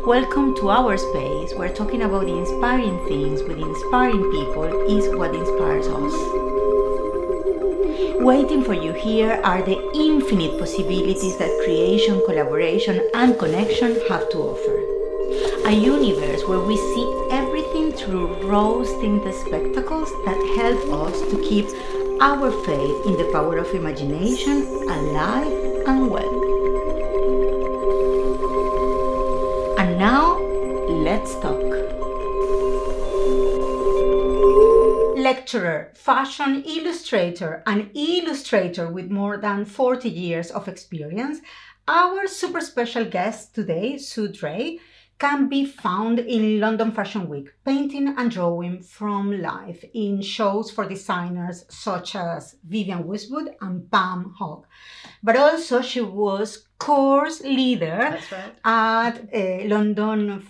Welcome to our space where talking about the inspiring things with inspiring people is what inspires us. Waiting for you here are the infinite possibilities that creation, collaboration, and connection have to offer. A universe where we see everything through rose-tinted spectacles that help us to keep our faith in the power of imagination alive and well. And now, let's talk. Lecturer, fashion illustrator, and illustrator with more than 40 years of experience, our super special guest today, Sue Dray, can be found in London Fashion Week, painting and drawing from life in shows for designers such as Vivienne Westwood and Pam Hogg. But also she was course leader at London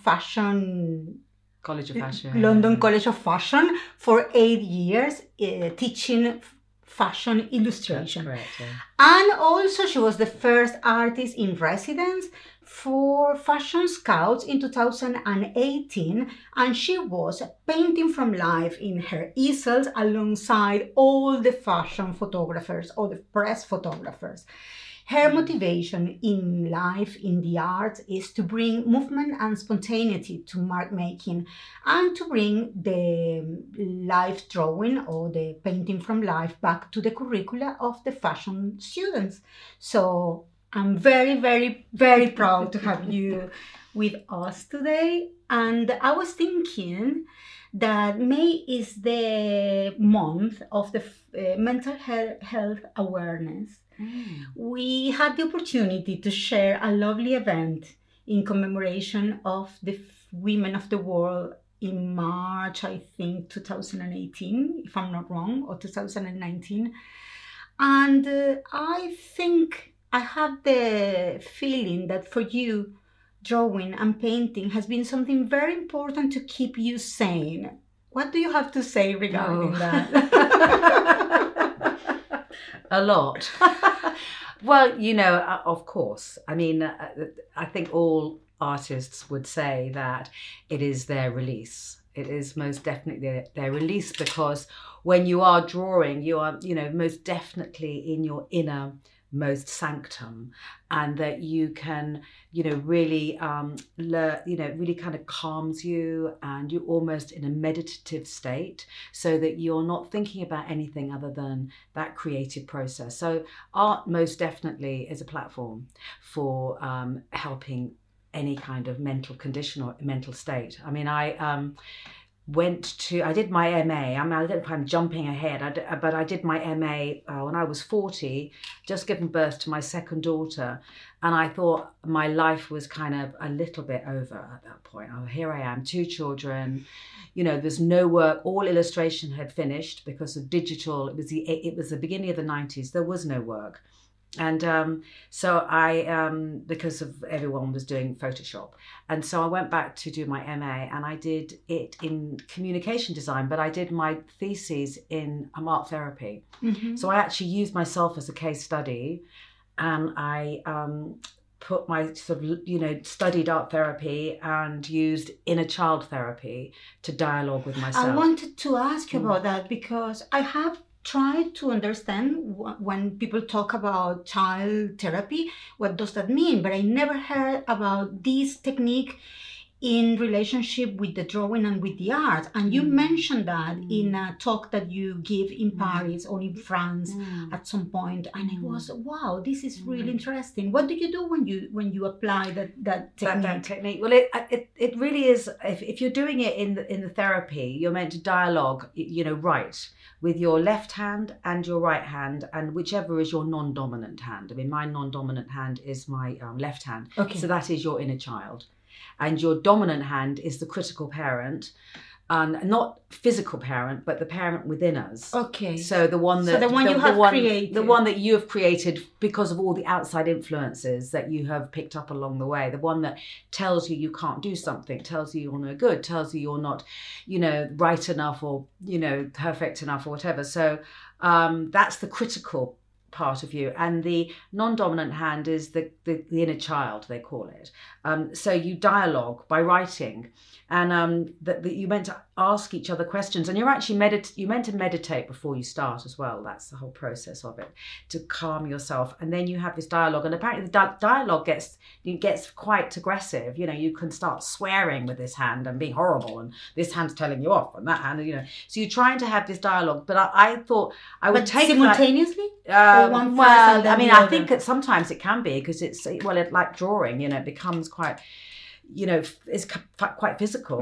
College of Fashion for 8 years, teaching fashion illustration. That's correct, yeah. And also she was the first artist in residence for Fashion Scouts in 2018, and she was painting from life in her easels alongside all the fashion photographers, all the press photographers. Her motivation in life, in the arts, is to bring movement and spontaneity to mark making and to bring the life drawing or the painting from life back to the curricula of the fashion students. So I'm very, very, very proud to have you with us today. And I was thinking that May is the month of the mental health awareness. We had the opportunity to share a lovely event in commemoration of the Women of the World in March, I think 2018, if I'm not wrong, or 2019. And I think I have the feeling that for you, drawing and painting has been something very important to keep you sane. What do you have to say regarding that? A lot. Well, of course. I mean, I think all artists would say that it is their release. It is most definitely their release, because when you are drawing, you are, most definitely in your inner most sanctum, and that you can, really learn, really kind of calms you, and you're almost in a meditative state, so that you're not thinking about anything other than that creative process. So art most definitely is a platform for helping any kind of mental condition or mental state. I mean, I did my MA. I mean, I don't know if I'm jumping ahead, but I did my MA when I was 40, just given birth to my second daughter. And I thought my life was kind of a little bit over at that point. Oh, here I am, 2 children, there's no work. All illustration had finished because of digital. It was the beginning of the 90s. There was no work. And so I, because of everyone was doing Photoshop. And so I went back to do my MA, and I did it in communication design, but I did my thesis in art therapy. Mm-hmm. So I actually used myself as a case study, and I put my studied art therapy and used inner child therapy to dialogue with myself. I wanted to ask you about that, because I have tried to understand when people talk about child therapy, what does that mean? But I never heard about this technique in relationship with the drawing and with the art. And you mentioned that in a talk that you give in Paris or in France at some point. And it was, wow, this is really interesting. What do you do when you apply that technique? That technique? Well, it really is. If you're doing it in the therapy, you're meant to dialogue, right, with your left hand and your right hand, and whichever is your non-dominant hand. I mean, my non-dominant hand is my left hand. Okay. So that is your inner child. And your dominant hand is the critical parent, and not physical parent, but the parent within us. Okay. So the one that you have created because of all the outside influences that you have picked up along the way. The one that tells you can't do something, tells you you're no good, tells you you're not, right enough or perfect enough or whatever. So that's the critical part of you, and the non-dominant hand is the inner child, they call it. So you dialogue by writing, and that you meant to ask each other questions, and you're actually you meant to meditate before you start as well. That's the whole process of it, to calm yourself, and then you have this dialogue. And apparently the dialogue gets quite aggressive. You know, you can start swearing with this hand and being horrible, and this hand's telling you off, and that hand, you know. So you're trying to have this dialogue, but I thought I would take simultaneously. Well, I mean, I think that sometimes it can be, because it's like drawing. You know, it becomes quite, you know, it's quite physical,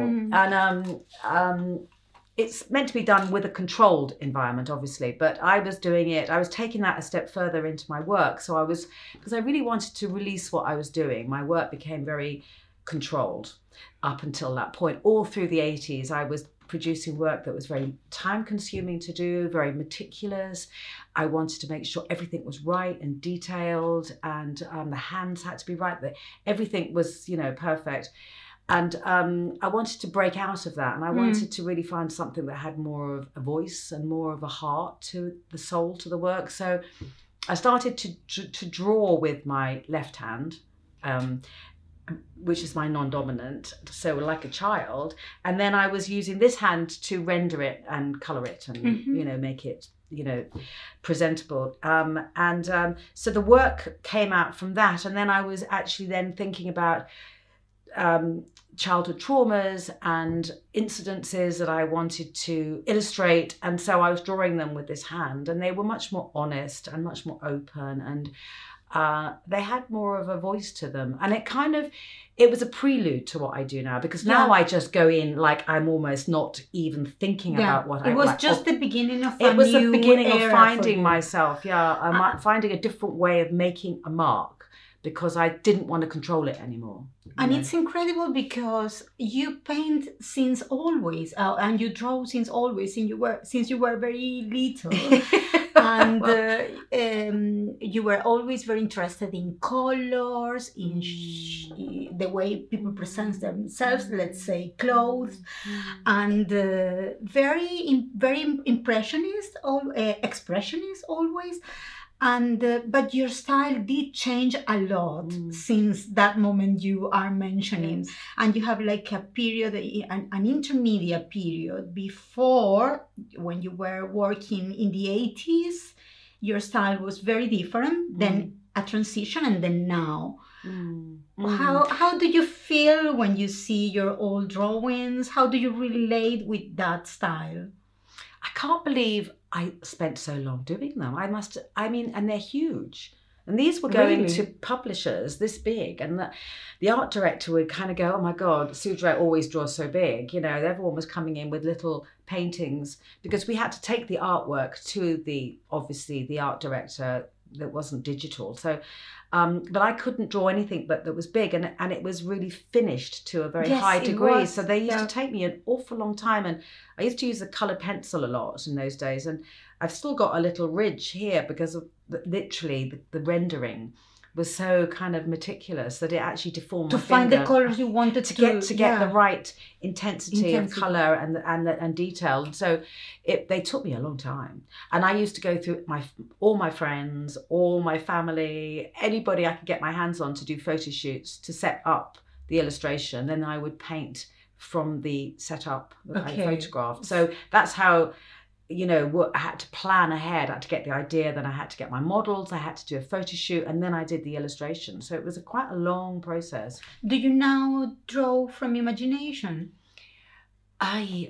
and it's meant to be done with a controlled environment, obviously. But I was taking that a step further into my work. So because I really wanted to release what I was doing. My work became very controlled up until that point. All through the 80s, I was producing work that was very time consuming to do, very meticulous. I wanted to make sure everything was right and detailed, and the hands had to be right, that everything was, you know, perfect. And I wanted to break out of that, and I wanted to really find something that had more of a voice and more of a heart to the soul, to the work. So I started to draw with my left hand, which is my non-dominant, so like a child. And then I was using this hand to render it and colour it and, you know, make it, you know, presentable. So the work came out from that. And then I was actually then thinking about childhood traumas and incidences that I wanted to illustrate. And so I was drawing them with this hand, and they were much more honest and much more open, and they had more of a voice to them. And it was a prelude to what I do now, because now I just go in like I'm almost not even thinking about what I like. It was just the beginning of it was the beginning of finding myself, finding a different way of making a mark, because I didn't want to control it anymore. And it's incredible, because you paint since always, and you draw since always, since you were very little. And you were always very interested in colors, in the way people present themselves, let's say clothes, and very impressionist, expressionist always. And but your style did change a lot since that moment you are mentioning. And you have like a period, an intermediate period before, when you were working in the 80s, your style was very different, then a transition, and then now. How do you feel when you see your old drawings? How do you relate with that style? I can't believe I spent so long doing them. And they're huge. And these were going to publishers this big. And the art director would kind of go, oh my God, Sudra always draws so big. You know, everyone was coming in with little paintings, because we had to take the artwork to obviously the art director that wasn't digital. So, but I couldn't draw anything that was big, and it was really finished to a very high degree. So they used to take me an awful long time, and I used to use the coloured pencil a lot in those days. And I've still got a little ridge here because of literally the rendering was so kind of meticulous that it actually deformed to my find finger. the colors you wanted to get the right intensity of colour and detail. And so they took me a long time. And I used to go through all my friends, all my family, anybody I could get my hands on to do photo shoots to set up the illustration. Then I would paint from the setup that I photographed. So that's how, you know, I had to plan ahead. I had to get the idea, then I had to get my models, I had to do a photo shoot, and then I did the illustration. So it was quite a long process. Do you now draw from imagination? I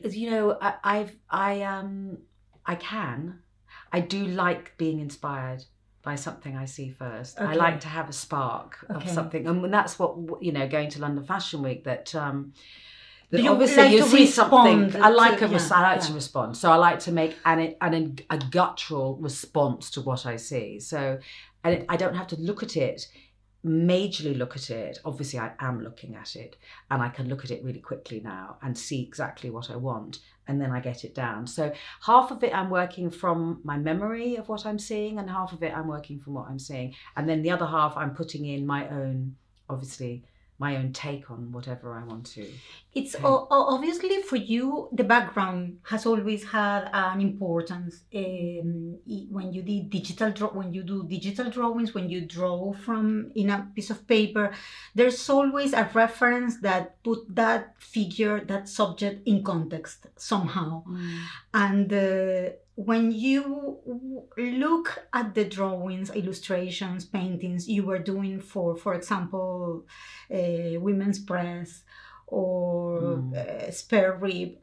can. I do like being inspired by something I see first. I like to have a spark of something, and that's what, you know, going to London Fashion Week, that obviously like you see something. I like to respond. So I like to make a guttural response to what I see. So, and I don't have to majorly look at it. Obviously, I am looking at it, and I can look at it really quickly now and see exactly what I want, and then I get it down. So half of it I'm working from my memory of what I'm seeing, and half of it I'm working from what I'm seeing, and then the other half I'm putting in my own, obviously, my own take on whatever I want to. It's obviously for you, the background has always had an importance when you did when you do digital drawings, when you draw from in a piece of paper. There's always a reference that put that figure, that subject in context somehow. And when you look at the drawings, illustrations, paintings you were doing for example, Women's Press or Spare Rib,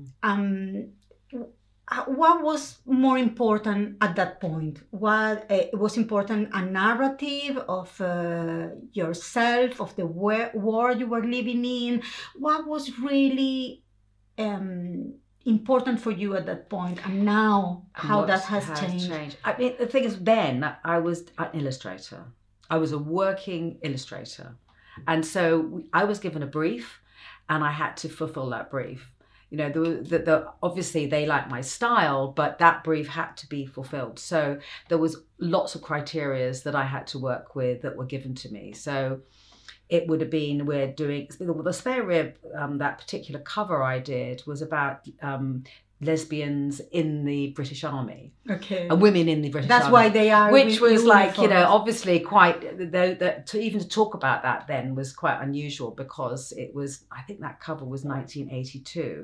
what was more important at that point? What was important? A narrative of yourself, of the world you were living in? What was really important for you at that point, and now how that has changed? I mean, the thing is, then I was an illustrator. I was a working illustrator, and so I was given a brief, and I had to fulfill that brief. You know, the obviously they liked my style, but that brief had to be fulfilled. So there was lots of criterias that I had to work with that were given to me. So it would have been, we're doing the Spare Rib, that particular cover I did was about lesbians in the British Army, and women in the British Army. That's why they are, which was like, you know, obviously quite, even to talk about that then was quite unusual, because it was, I think that cover was 1982.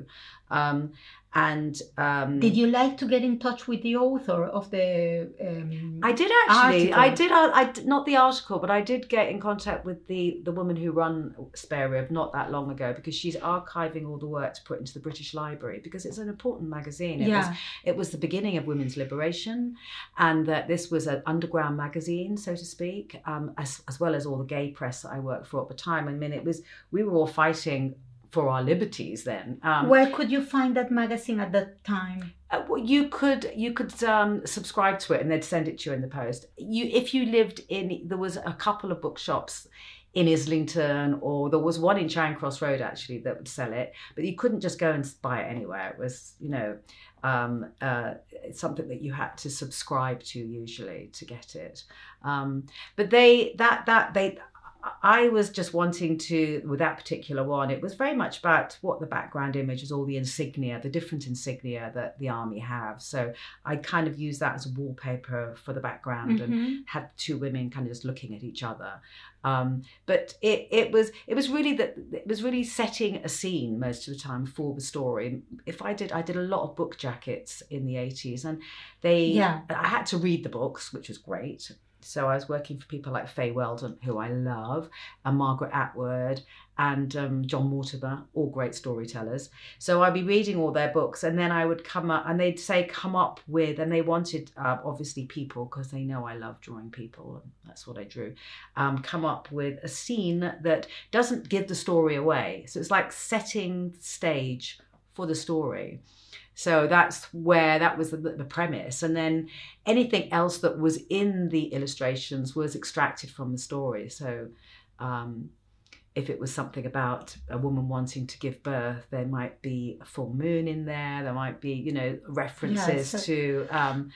Did you like to get in touch with the author of the I did actually article? I did not the article, but I did get in contact with the woman who run Spare Rib not that long ago, because she's archiving all the work to put into the British Library, because it's an important magazine. It was the beginning of women's liberation, and that this was an underground magazine, so to speak, as well as all the gay press that I worked for at the time. I mean, we were all fighting for our liberties then. Where could you find that magazine at that time? You could subscribe to it, and they'd send it to you in the post. If you lived there was a couple of bookshops in Islington, or there was one in Charing Cross Road actually that would sell it, but you couldn't just go and buy it anywhere. It was, you know, it's something that you had to subscribe to usually to get it. But I was just wanting to, with that particular one, it was very much about what the background image is, all the insignia, the different insignia that the army have. So I kind of used that as a wallpaper for the background, and had two women kind of just looking at each other. But it was really setting a scene most of the time for the story. I did a lot of book jackets in the 80s, and I had to read the books, which was great. So I was working for people like Faye Weldon, who I love, and Margaret Atwood, and John Mortimer, all great storytellers. So I'd be reading all their books, and then I would come up, and they'd say, come up with, and they wanted, obviously people, because they know I love drawing people, and that's what I drew, come up with a scene that doesn't give the story away. So it's like setting the stage for the story. So that was the premise. And then anything else that was in the illustrations was extracted from the story. So if it was something about a woman wanting to give birth, there might be a full moon in there. There might be, you know, references to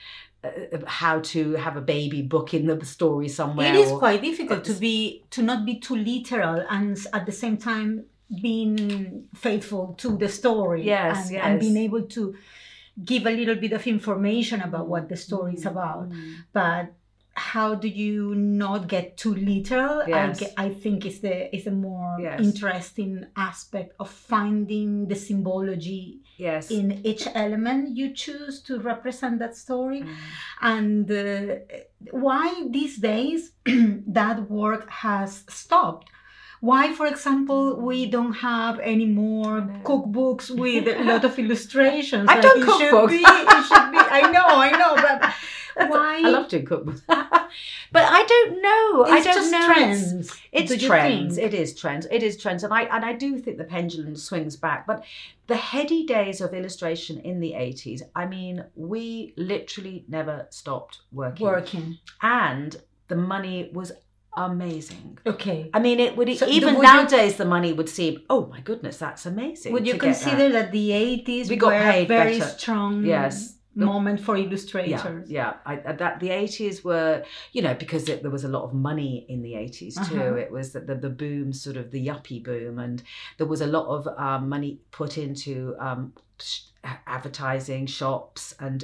how to have a baby book in the story somewhere. It is quite difficult to not be too literal, and at the same time being faithful to the story, and being able to give a little bit of information about what the story is about. But how do you not get too literal? I think is the more interesting aspect of finding the symbology in each element you choose to represent that story. And why these days that work has stopped. Why, for example, we don't have any more cookbooks with a lot of illustrations? I've done cookbooks. It should be. I know, but why? I love doing cookbooks. But I don't know. It's just trends. It's trends. It is trends. It is trends. And I do think the pendulum swings back. But the heady days of illustration in the 80s, I mean, we literally never stopped working. And the money was amazing. Okay. I mean, nowadays the money would seem, oh my goodness, that's amazing. Would you consider that the 80s we got paid very strong? Yes. moment for Yeah, illustrators. yeah. That the 80s were, you know, because there was a lot of money in the 80s too. It was the boom, sort of the yuppie boom, and there was a lot of money put into advertising, shops, and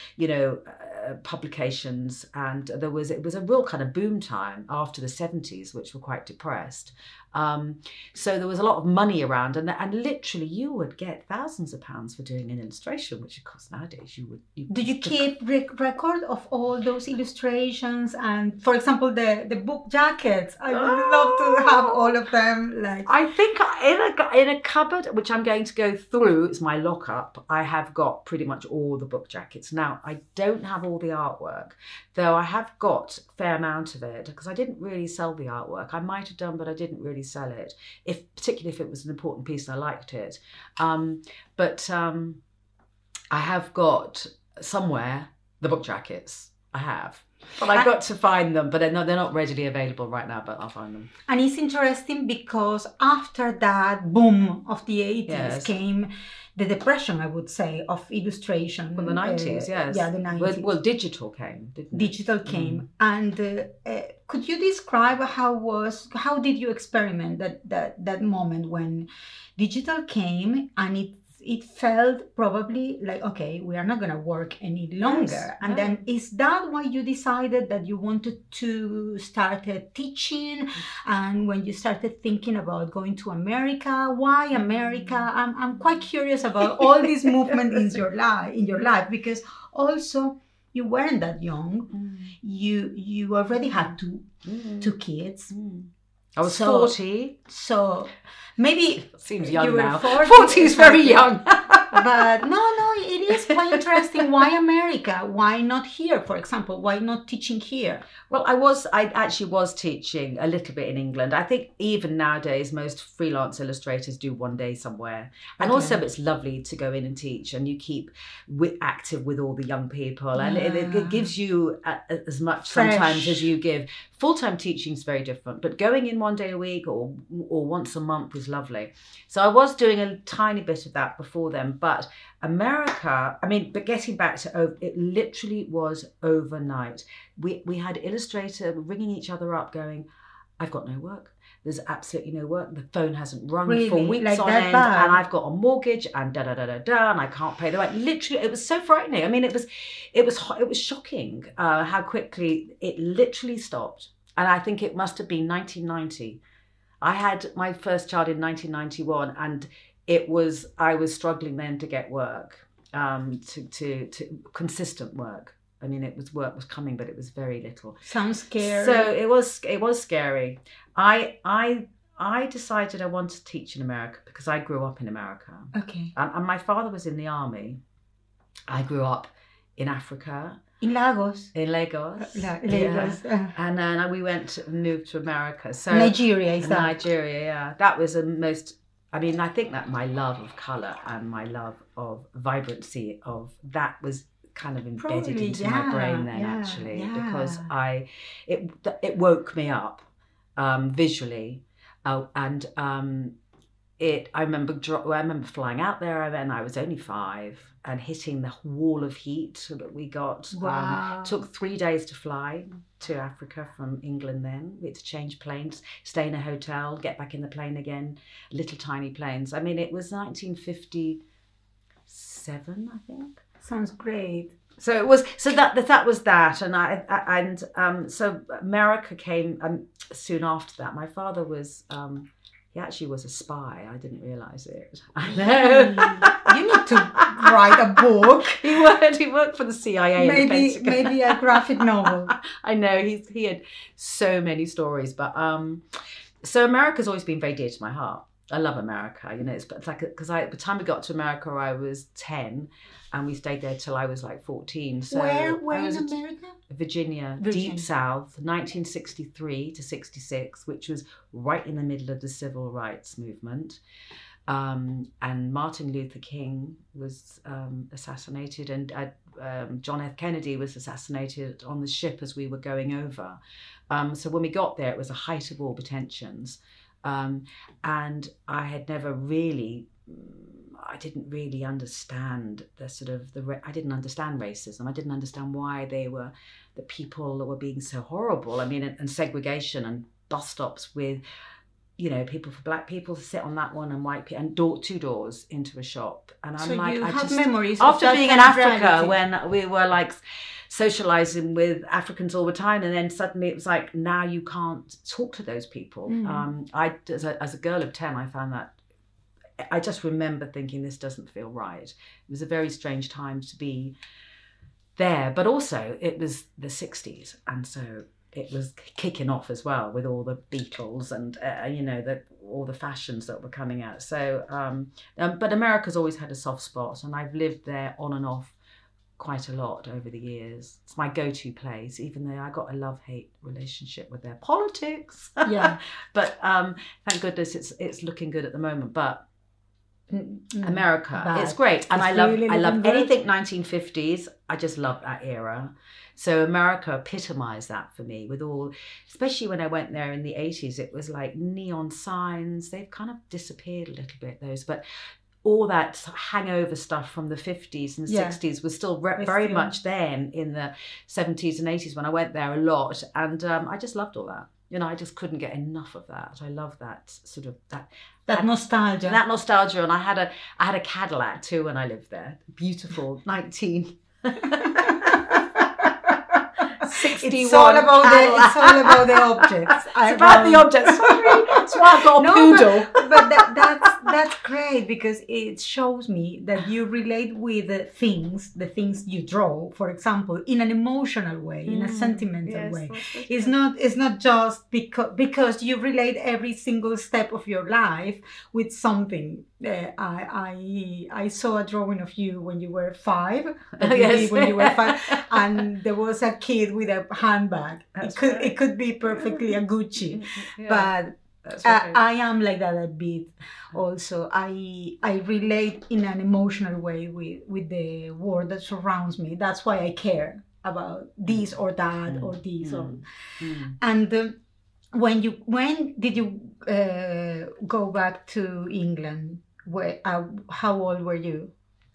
publications, and it was a real kind of boom time after the 70s, which were quite depressed. So there was a lot of money around, and literally you would get thousands of pounds for doing an illustration, which of course nowadays you would. Do you keep record of all those illustrations? And for example, the book jackets, I would love to have all of them. Like, I think in a cupboard, which I'm going to go through, it's my lockup, I have got pretty much all the book jackets. Now, I don't have all the artwork, though I have got a fair amount of it, because I didn't really sell the artwork. I might have done, but I didn't really sell it, particularly if it was an important piece and I liked it. But I have got somewhere the book jackets. I have. But I've got to find them, but they're not readily available right now, but I'll find them. And it's interesting because after that boom of the 80s came the depression, I would say, of illustration. Well, the 90s, yes. Yeah, the 90s. Well, digital came, didn't it? Digital came. And could you describe how did you experiment that moment when digital came and it felt probably like, okay, we are not going to work any longer. Yes, and then is that why you decided that you wanted to start teaching? And when you started thinking about going to America, why America? I'm quite curious about all this movement in your life, because also you weren't that young. You already had two kids. I was 40. So maybe seems young you were now. 40 is very young. But no, it is quite interesting. Why America? Why not here, for example? Why not teaching here? Well, I actually was teaching a little bit in England. I think even nowadays, most freelance illustrators do one day somewhere. And also it's lovely to go in and teach, and you keep active with all the young people. And it gives you as much sometimes as you give. Full-time teaching is very different, but going in one day a week or once a month was lovely. So I was doing a tiny bit of that before then, but America, but getting back to it literally was overnight. We had illustrator ringing each other up going, I've got no work. There's absolutely no work. The phone hasn't rung for weeks like on end, bad. And I've got a mortgage and and I can't pay the rent. Literally, it was so frightening. It was shocking how quickly it literally stopped. And I think it must have been 1990. I had my first child in 1991, and I was struggling then to get work, to consistent work. Work was coming, but it was very little. Sounds scary. So it was scary. I decided I wanted to teach in America because I grew up in America. Okay. And my father was in the army. I grew up in Africa. In Lagos. In Lagos. Lagos. Yeah. And then we moved to America. So Nigeria, is that? Nigeria, yeah. That was the most. I think that my love of colour and my love of vibrancy of that was kind of embedded into my brain then, actually, because it woke me up visually, and I remember flying out there, and I was only 5 and hitting the wall of heat that we got. Wow. Took 3 days to fly to Africa from England. Then we had to change planes, stay in a hotel, get back in the plane again, little tiny planes. It was 1957, I think. Sounds great. So it was. So that was that, and so America came soon after that. My father was. He actually was a spy. I didn't realise it. I know. You need to write a book. He worked for the CIA. Maybe a graphic novel. I know. He had so many stories, but so America's always been very dear to my heart. I love America. It's like because by the time we got to America, I was 10. And we stayed there till I was like 14. So where in America? Virginia, Deep South, 1963 to 66, which was right in the middle of the civil rights movement. And Martin Luther King was assassinated, and John F. Kennedy was assassinated on the ship as we were going over. So when we got there, it was a height of all the tensions. And I had never really, I didn't really understand I didn't understand racism. I didn't understand why the people that were being so horrible. I mean, and segregation and bus stops with, people for black people to sit on that one and white people, and two doors into a shop. And I'm so like, you I have just, memories after of that being in kind of Africa reality. when we were like socializing with Africans all the time, and then suddenly it was like, now you can't talk to those people. As a girl of 10, I found that, I just remember thinking, this doesn't feel right. It was a very strange time to be there, but also it was the 60s, and so it was kicking off as well with all the Beatles and all the fashions that were coming out. So but America's always had a soft spot, and I've lived there on and off quite a lot over the years. It's my go-to place, even though I got a love-hate relationship with their politics. Yeah. But thank goodness it's looking good at the moment. But America, it's great, and I love anything 1950s. I just love that era. So America epitomized that for me, with all, especially when I went there in the 80s. It was like neon signs. They've kind of disappeared a little bit, those, but all that hangover stuff from the 50s and 60s was still very much then in the 70s and 80s when I went there a lot, and I just loved all that. I just couldn't get enough of that. I love that sort of that nostalgia. That nostalgia, and I had a Cadillac too when I lived there. Beautiful 1961 It's all about the objects. It's about the objects. Sorry, that's why I've got a poodle. But that's great, because it shows me that you relate with the things you draw, for example, in an emotional way, in a sentimental way. It's not just because you relate every single step of your life with something. I saw a drawing of you when you were 5. When you were 5, and there was a kid with a handbag. It could be perfectly a Gucci, but I am like that a bit. Also, I relate in an emotional way with the world that surrounds me. That's why I care about this or that or this and. When did you go back to England? How old were you?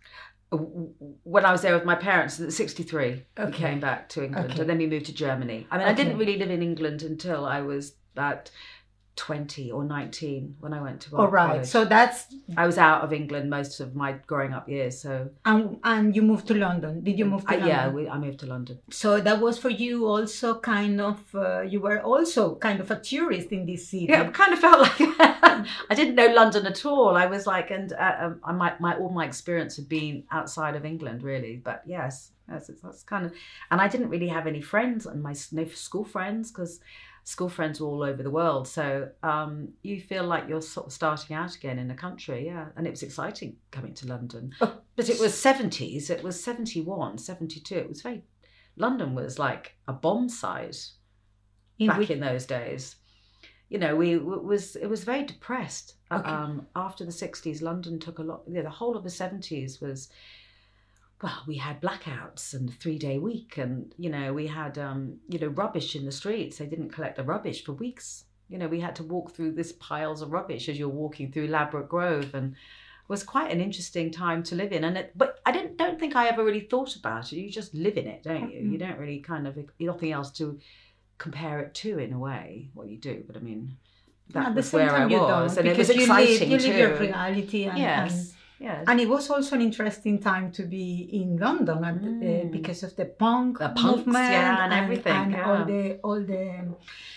When I was there with my parents, at 63, we came back to England, and then we moved to Germany. I mean, I didn't really live in England until I was about 20 or 19 when I went to college. So I was out of England most of my growing up years. So and you moved to London. Did you move to London? Yeah, I moved to London. So that was for you also kind of. You were also kind of a tourist in this city. Yeah, it kind of felt like I didn't know London at all. I was like, and all my experience had been outside of England, really. But yes, that's kind of, and I didn't really have any friends, and no school friends, because school friends were all over the world. So you feel like you're sort of starting out again in a country, and it was exciting coming to London. But it was 70s, it was 71, 72. It was London was like a bomb site back in those days. It was very depressed. After the 60s, London took a lot, the whole of the 70s was, well, we had blackouts and a 3-day week, and we had rubbish in the streets. They didn't collect the rubbish for weeks. We had to walk through this piles of rubbish as you're walking through Ladbroke Grove, and it was quite an interesting time to live in. But I don't think I ever really thought about it. You just live in it, don't you? You don't really nothing else to compare it to in a way. Well, you do, but I mean, that was where I was, and it was exciting you too. live your reality, and, yes. And it was also an interesting time to be in London because of the punk movement and everything, and all the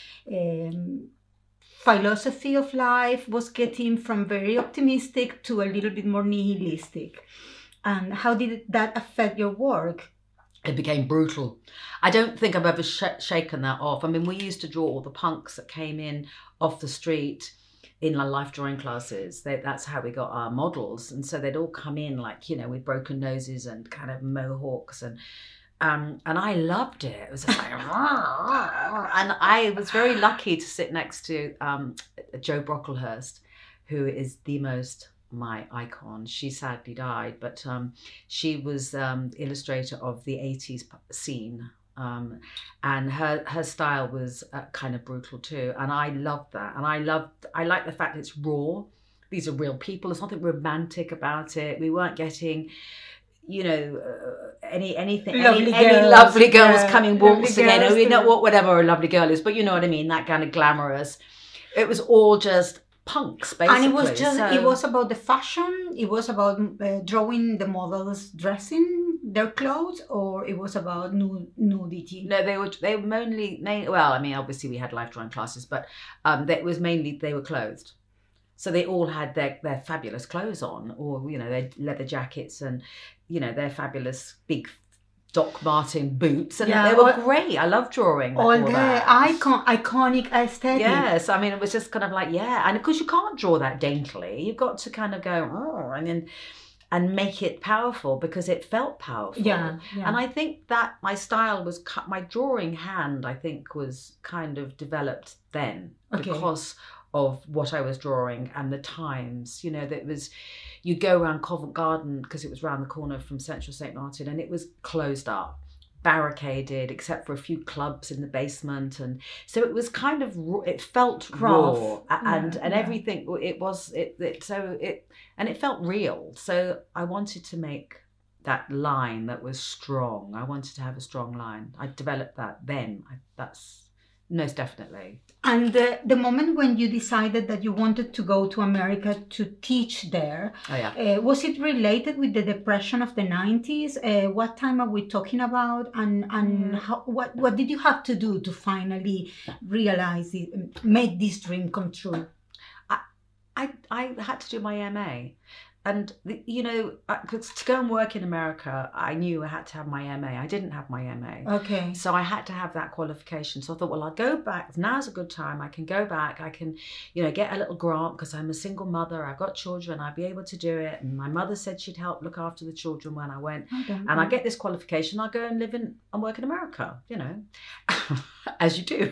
philosophy of life was getting from very optimistic to a little bit more nihilistic. And how did that affect your work? It became brutal. I don't think I've ever shaken that off. I mean, we used to draw all the punks that came in off the street in our life drawing classes. That's how we got our models. And so they'd all come in like, with broken noses and kind of mohawks, and I loved it. It was just like, and I was very lucky to sit next to Jo Brocklehurst, who is my icon. She sadly died, but she was illustrator of the 80s scene and her style was kind of brutal too, and I loved that. And I like the fact it's raw. These are real people. There's nothing romantic about it. We weren't getting, you know, any lovely girls coming waltzing in. I mean, not whatever a lovely girl is, but you know what I mean. That kind of glamorous. It was all just punks, basically. And it was about the fashion. It was about drawing the models dressing their clothes, or it was about nudity. No, they were mainly. Well, I mean, obviously we had life drawing classes, but it was mainly they were clothed. So they all had their fabulous clothes on, or, you know, their leather jackets and, you know, their fabulous big Doc Martin boots. And they were great. I love drawing all the iconic aesthetic. Yes, I mean, it was just kind of like, and of course you can't draw that daintily. You've got to kind of go, and make it powerful, because it felt powerful. Yeah. And I think that my style was my drawing hand, I think, was kind of developed then because of what I was drawing and the times. You know, that was, you go around Covent Garden, because it was round the corner from Central St. Martin, and it was closed up, barricaded, except for a few clubs in the basement. And so it was kind of, it felt raw and everything. And it felt real. So I wanted to make that line that was strong. I wanted to have a strong line. I developed that then. That's most definitely. And the moment when you decided that you wanted to go to America to teach there, was it related with the depression of the 90s? What time are we talking about? And what did you have to do to finally realize it, make this dream come true? I had to do my MA. And, you know, to go and work in America, I knew I had to have my MA. I didn't have my MA. Okay. So I had to have that qualification. So I thought, well, I'll go back. Now's a good time. I can go back. I can, you know, get a little grant, because I'm a single mother. I've got children. I'll be able to do it. And my mother said she'd help look after the children when I went. And I get this qualification. I'll go and live and work in America, you know, as you do.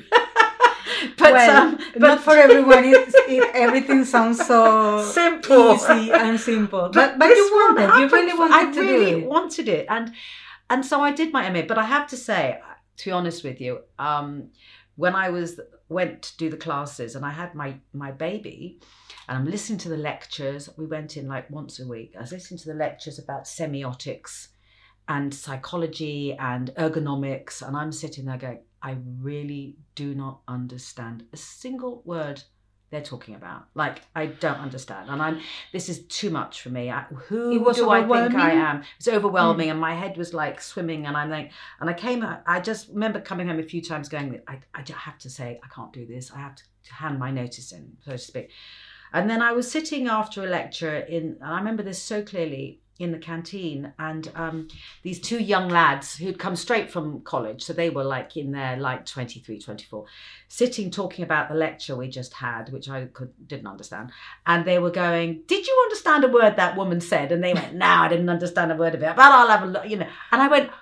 But not for everyone. Everything sounds so simple, easy and simple. But you wanted. You really wanted to do it. I really wanted it, and so I did my MA. But I have to say, to be honest with you, when I went to do the classes, and I had my baby, and I'm listening to the lectures. We went in like once a week. I was listening to the lectures about semiotics and psychology and ergonomics, and I'm sitting there going, I really do not understand a single word they're talking about. Like, I don't understand. And this is too much for me. Who do I think I am? It's overwhelming. And my head was like swimming. And I'm like, and I just remember coming home a few times going, I have to say, I can't do this. I have to hand my notice in, so to speak. And then I was sitting after a lecture and I remember this so clearly, in the canteen, and these two young lads who'd come straight from college, so they were like in their like 23, 24, sitting talking about the lecture we just had, which I didn't understand, and they were going, did you understand a word that woman said? And they went, no, I didn't understand a word of it, but I'll have a look, you know. And I went,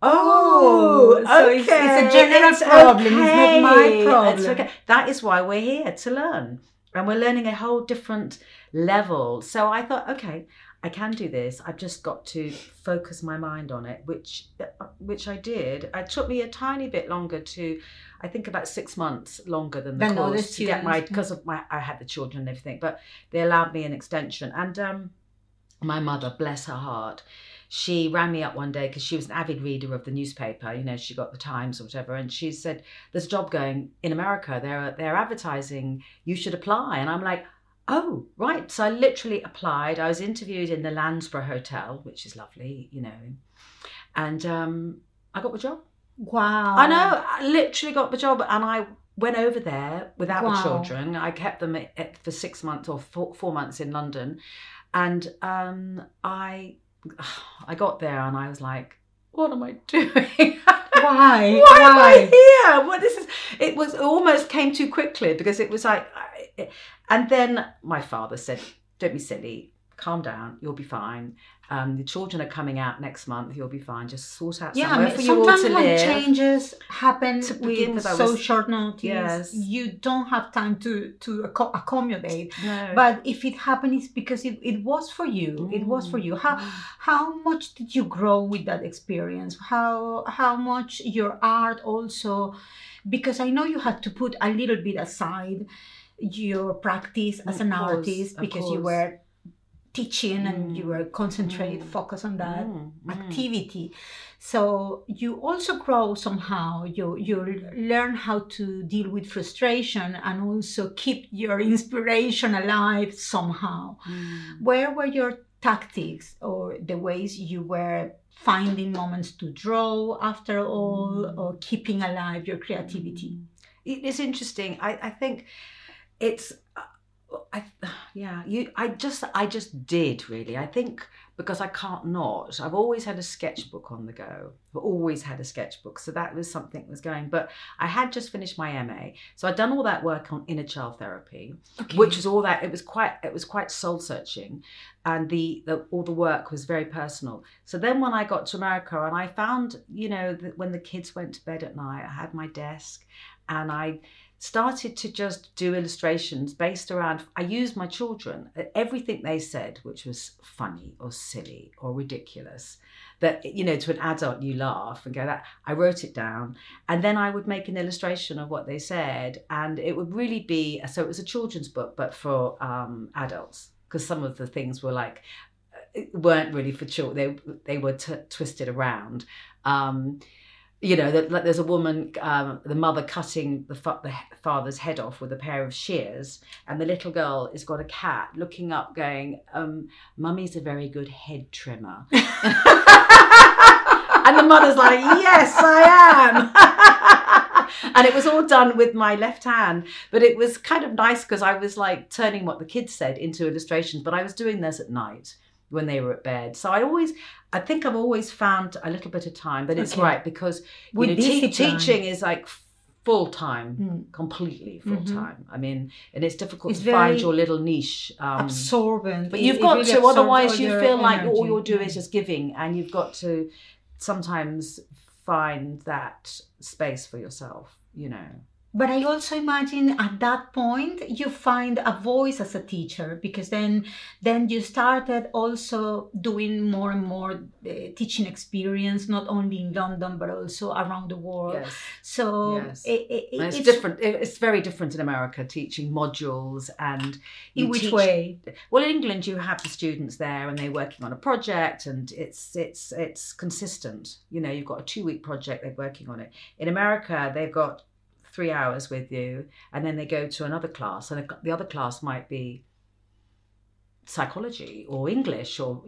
oh, so okay. It's a general problem. It's not my problem. It's okay. That is why we're here, to learn, and we're learning a whole different level. So I thought, okay, I can do this. I've just got to focus my mind on it, which I did. It took me a tiny bit longer I think about 6 months longer than the course to get because I had the children and everything, but they allowed me an extension. And my mother, bless her heart, she rang me up one day because she was an avid reader of the newspaper. You know, she got the Times or whatever, and she said, "There's a job going in America. They're advertising. You should apply." And I'm like, oh, right. So I literally applied. I was interviewed in the Landsborough Hotel, which is lovely, you know, and I got the job. Wow. I know. I literally got the job, and I went over there without the children. I kept them for 6 months or 4 months in London, and I got there and I was like, what am I doing? Why? Why am I here? What this is? It almost came too quickly, because it was like, and then my father said, don't be silly, calm down, you'll be fine. The children are coming out next month, you'll be fine. Just sort out Yeah, somewhere for you all sometimes to when live. changes happen To begin with with, so short notice, Yes. you don't have time to accommodate. No. But if it happened, it's because it was for you. It was for you. How much did you grow with that experience? How much your art also, because I know you had to put a little bit aside your practice as an artist because you were teaching and you were focus on that activity. So you also grow somehow. You learn how to deal with frustration and also keep your inspiration alive somehow. Where were your tactics or the ways you were finding moments to draw after all, or keeping alive your creativity? It's interesting. I think it's I just did really. I think because I can't not. I've always had a sketchbook on the go. I've always had a sketchbook, so that was something that was going. But I had just finished my MA, so I'd done all that work on inner child therapy, which was all that. It was quite soul searching, and all the work was very personal. So then when I got to America, and I found, that when the kids went to bed at night, I had my desk, and I started to just do illustrations based around, I used my children, everything they said, which was funny or silly or ridiculous, that, to an adult you laugh and go that, I wrote it down, and then I would make an illustration of what they said, and it would really be, so it was a children's book, but for adults, because some of the things were like, weren't really for children, they were twisted around. Like there's a woman, the mother cutting the father's head off with a pair of shears, and the little girl has got a cat looking up going, Mummy's a very good head trimmer. And the mother's like, yes, I am. And it was all done with my left hand, but it was kind of nice because I was like turning what the kids said into illustrations, but I was doing this at night when they were at bed. So I think I've always found a little bit of time, but it's right because teaching is like full time, completely full time. I mean, and it's difficult to find your little niche. Absorbent. But you've got to, otherwise you feel like all you're doing is just giving, and you've got to sometimes find that space for yourself, But I also imagine at that point you find a voice as a teacher, because then you started also doing more and more teaching experience, not only in London but also around the world. Yes. So yes. It's different. It's very different in America, teaching modules. And in which way? Well, in England you have the students there and they're working on a project, and it's consistent. You've got a 2-week project, they're working on it. In America they've got 3 hours with you, and then they go to another class, and the other class might be psychology or English, or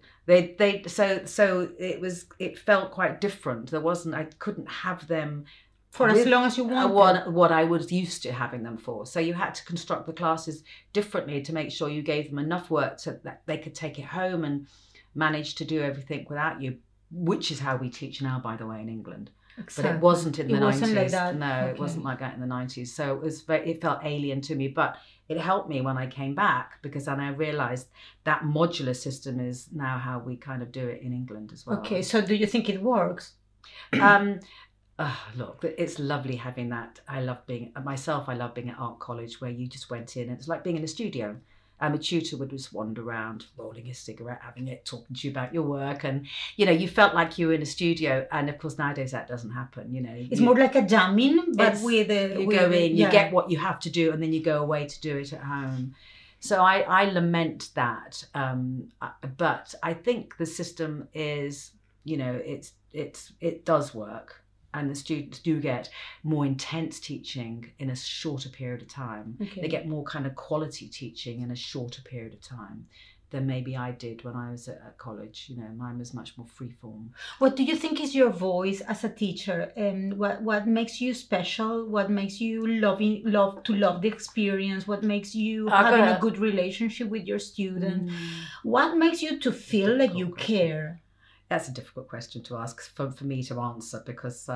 so it felt quite different. I couldn't have them for as long as you wanted what I was used to having them for. So you had to construct the classes differently to make sure you gave them enough work so that they could take it home and manage to do everything without you, which is how we teach now, by the way, in England. Exactly. But it wasn't in the 90s. Wasn't like that. No, it wasn't like that in the 90s. So it felt alien to me, but it helped me when I came back, because then I realised that modular system is now how we kind of do it in England as well. Okay, so do you think it works? Look, it's lovely having that. I love being at art college, where you just went in, and it's like being in a studio. A tutor would just wander around, rolling his cigarette, having it, talking to you about your work, and you felt like you were in a studio. And of course, nowadays that doesn't happen. It's more like a jamming, but you go in, you get what you have to do, and then you go away to do it at home. So I lament that, but I think the system is, it does work. And the students do get more intense teaching in a shorter period of time. Okay. They get more kind of quality teaching in a shorter period of time than maybe I did when I was at college. Mine was much more freeform. What do you think is your voice as a teacher? What makes you special? What makes you love the experience? What makes you having a good relationship with your student? What makes you to feel like you care? That's a difficult question to ask for me to answer, because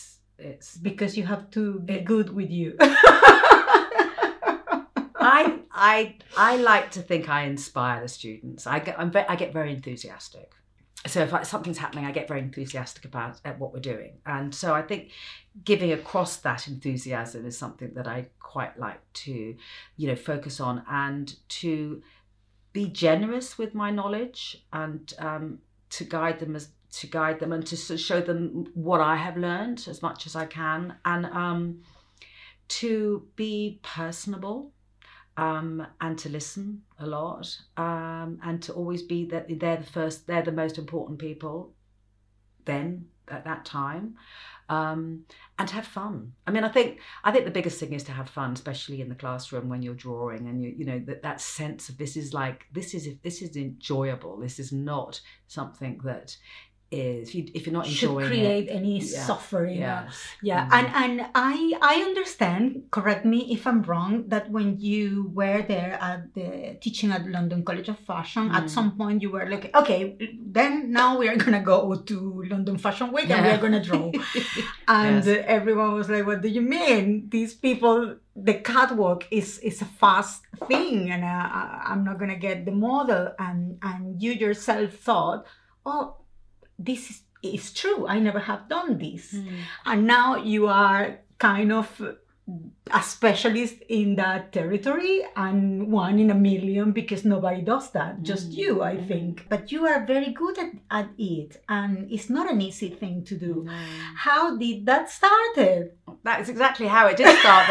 it's because you have to be good with you. I like to think I inspire the students. I get very enthusiastic. So if something's happening, I get very enthusiastic about what we're doing. And so I think giving across that enthusiasm is something that I quite like to, focus on, and to be generous with my knowledge, and to guide them and to show them what I have learned as much as I can, and to be personable. And to listen a lot, and to always be that they're the most important people then at that time, and to have fun. I mean, I think the biggest thing is to have fun, especially in the classroom when you're drawing, and that sense of this is enjoyable. This is not something that is, if you're not enjoying should create it, any suffering. Yes. Yeah. And I understand, correct me if I'm wrong, that when you were there at teaching at London College of Fashion, at some point you were like, okay, then now we are gonna go to London Fashion Week and we are gonna draw. And everyone was like, what do you mean? These people, the catwalk is a fast thing, and I'm not gonna get the model. And you yourself thought, oh, this is true. I never have done this. And now you are kind of a specialist in that territory, and one in a million, because nobody does that, just you, I think. But you are very good at it, and it's not an easy thing to do. How did that started? That is exactly how it did start.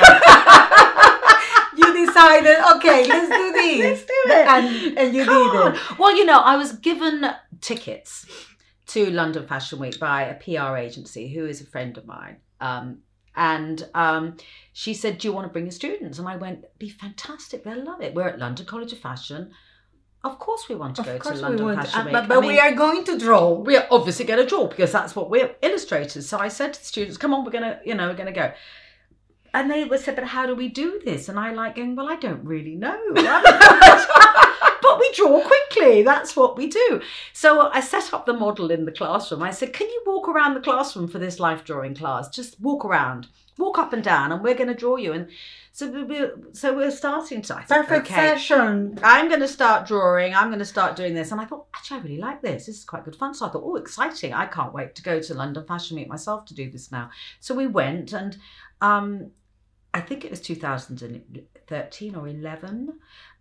You decided, okay, let's do this. Let's do it. And you did it. Well, I was given tickets to London Fashion Week by a PR agency who is a friend of mine. And she said, do you want to bring your students? And I went, be fantastic, they'll love it. We're at London College of Fashion. Of course we want to go to London Fashion Week. But we are going to draw. We are obviously going to draw, because that's what we're illustrators. So I said to the students, come on, we're going to go. And they said, but how do we do this? And I going, well, I don't really know. But we draw quickly. That's what we do. So I set up the model in the classroom. I said, can you walk around the classroom for this life drawing class? Just walk around, walk up and down, and we're going to draw you. And so we're starting to. I thought, perfect session. I'm going to start drawing. I'm going to start doing this. And I thought, actually, I really like this. This is quite good fun. So I thought, oh, exciting. I can't wait to go to London Fashion Week myself to do this now. So we went, and I think it was 2013 or 11.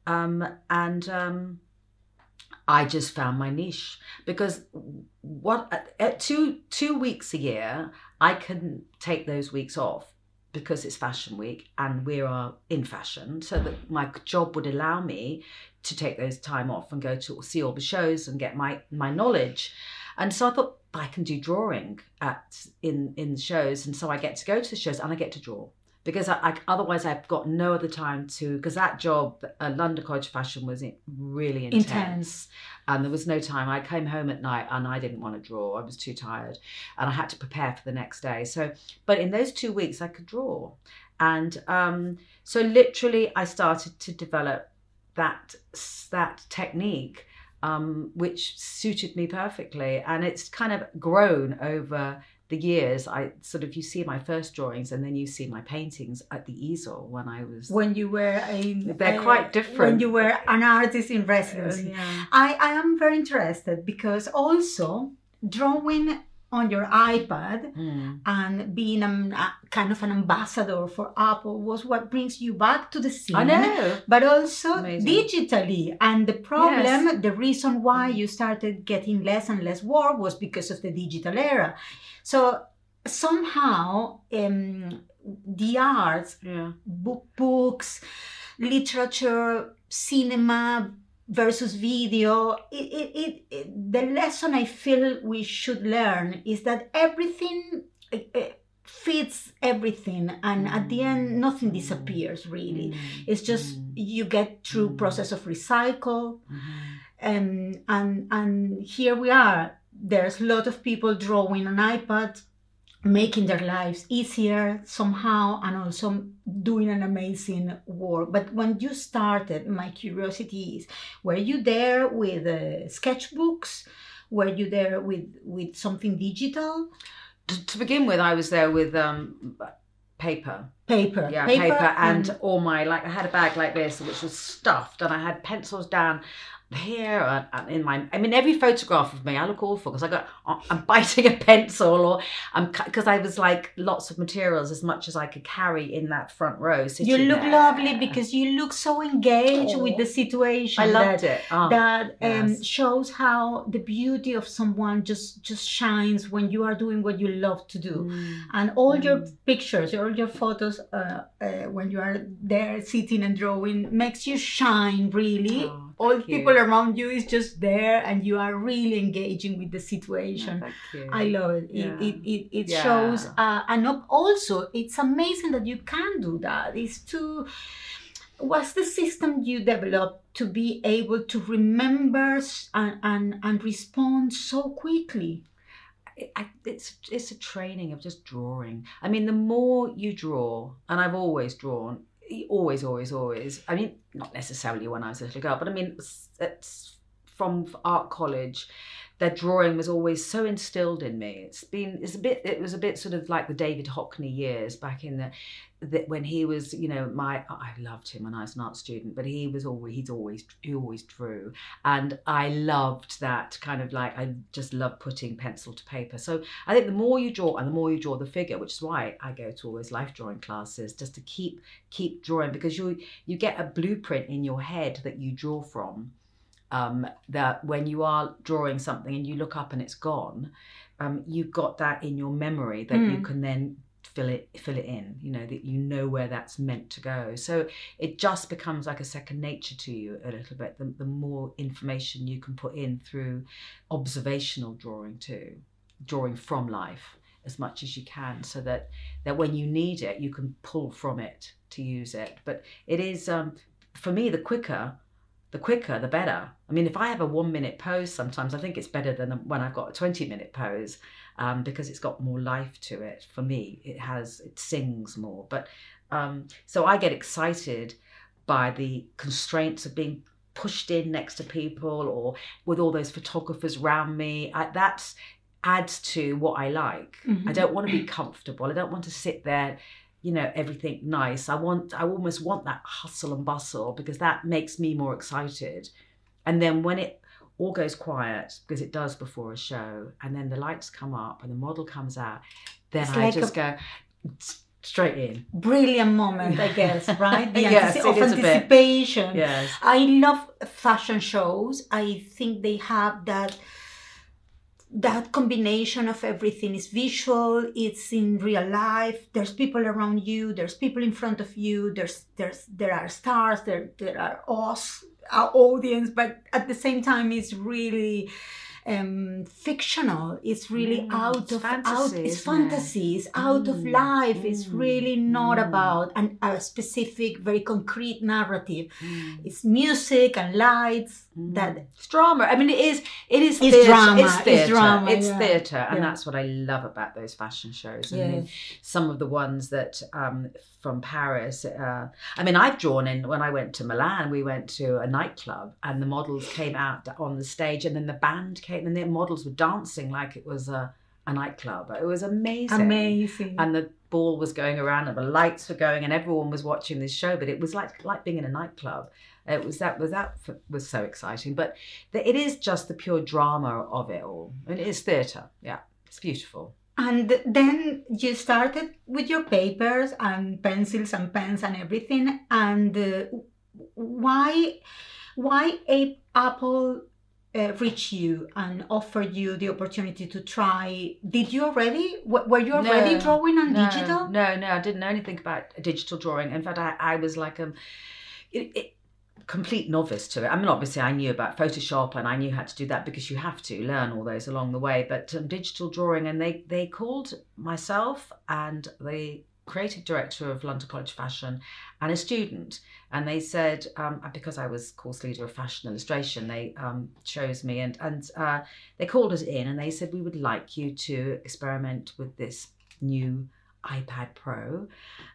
I just found my niche, because at two weeks a year, I couldn't take those weeks off because it's Fashion Week and we are in fashion, so that my job would allow me to take those time off and go to see all the shows and get my knowledge. And so I thought, I can do drawing in shows, and so I get to go to the shows and I get to draw. Because otherwise I've got no other time to, because that job at London College of Fashion was really intense. And there was no time. I came home at night and I didn't want to draw. I was too tired and I had to prepare for the next day. So, but in those 2 weeks I could draw. And so literally I started to develop that technique, which suited me perfectly. And it's kind of grown over the years. You see my first drawings, and then you see my paintings at the easel when you were they're quite different. When you were an artist in residency. I am very interested, because also drawing on your iPad and being kind of an ambassador for Apple was what brings you back to the scene. I know. But also amazing. Digitally. And the problem, the reason why you started getting less and less work was because of the digital era. So somehow the arts, books, literature, cinema versus video, the lesson I feel we should learn is that everything fits everything, and at the end nothing disappears really. It's just you get through process of recycle, and here we are. There's a lot of people drawing on iPad, making their lives easier somehow, and also doing an amazing work. But when you started, my curiosity is, were you there with sketchbooks? Were you there with something digital? To begin with, I was there with paper. Paper. Yeah, paper and all my, like, I had a bag like this which was stuffed, and I had pencils down here and in my, I mean, every photograph of me, I look awful because I'm biting a pencil, or because I was like lots of materials, as much as I could carry in that front row. You look lovely because you look so engaged with the situation. I loved it. That shows how the beauty of someone just shines when you are doing what you love to do. And all your pictures, all your photos, when you are there sitting and drawing, makes you shine really. All people around you is just there, and you are really engaging with the situation. Thank you. I love it. It shows, and also it's amazing that you can do that. What's the system you developed to be able to remember and respond so quickly? It's a training of just drawing. I mean, the more you draw, and I've always drawn. Always. I mean, not necessarily when I was a little girl, but I mean, it's from art college. That drawing was always so instilled in me. It was a bit sort of like the David Hockney years back in when he was, you know, I loved him when I was an art student, but he always drew, and I loved that kind of, like, I just love putting pencil to paper. So I think the more you draw, and the more you draw the figure, which is why I go to all those life drawing classes, just to keep drawing, because you get a blueprint in your head that you draw from. That when you are drawing something and you look up and it's gone, you've got that in your memory that you can then fill it in, you know, that you know where that's meant to go. So it just becomes like a second nature to you a little bit, the more information you can put in through observational drawing too, drawing from life as much as you can, so that when you need it, you can pull from it to use it. But it is, for me, the quicker, the better. I mean, if I have a 1 minute pose, sometimes I think it's better than when I've got a 20-minute pose, because it's got more life to it. For me, it sings more. But so I get excited by the constraints of being pushed in next to people, or with all those photographers around me. That adds to what I like. I don't want to be comfortable. I don't want to sit there, you know, everything nice. I almost want that hustle and bustle, because that makes me more excited. And then when it all goes quiet, because it does before a show, and then the lights come up and the model comes out, then it's I like just go straight in. Brilliant moment, I guess, right? The yes, of anticipation. Yes. I love fashion shows. I think they have that combination of everything. Is visual, it's in real life, there's people around you, there's people in front of you, there are stars, there are our audience, but at the same time it's really fictional. It's really out of life. It's really not about a specific, very concrete narrative. It's music and lights. That it's drama. I mean, it is it's theatre. Drama. It's theatre. Drama. It's theatre, and that's what I love about those fashion shows. Yes. I mean, some of the ones that from Paris. I mean, I've drawn in. When I went to Milan, we went to a nightclub, and the models came out on the stage, and then the band came, and the models were dancing like it was a nightclub. It was amazing. And the ball was going around, and the lights were going, and everyone was watching this show. But it was like being in a nightclub. That was so exciting. But it is just the pure drama of it all, and it is theatre. Yeah, it's beautiful. And then you started with your papers and pencils and pens and everything. And why Apple reach you and offer you the opportunity to try? Did you already? Were you already drawing on digital? No, I didn't know anything about digital drawing. In fact, I was like complete novice to it. I mean, obviously I knew about Photoshop and I knew how to do that, because you have to learn all those along the way. But digital drawing, and they called myself and the creative director of London College of Fashion and a student, and they said, because I was course leader of fashion illustration, they chose me, and they called us in, and they said, we would like you to experiment with this new iPad Pro,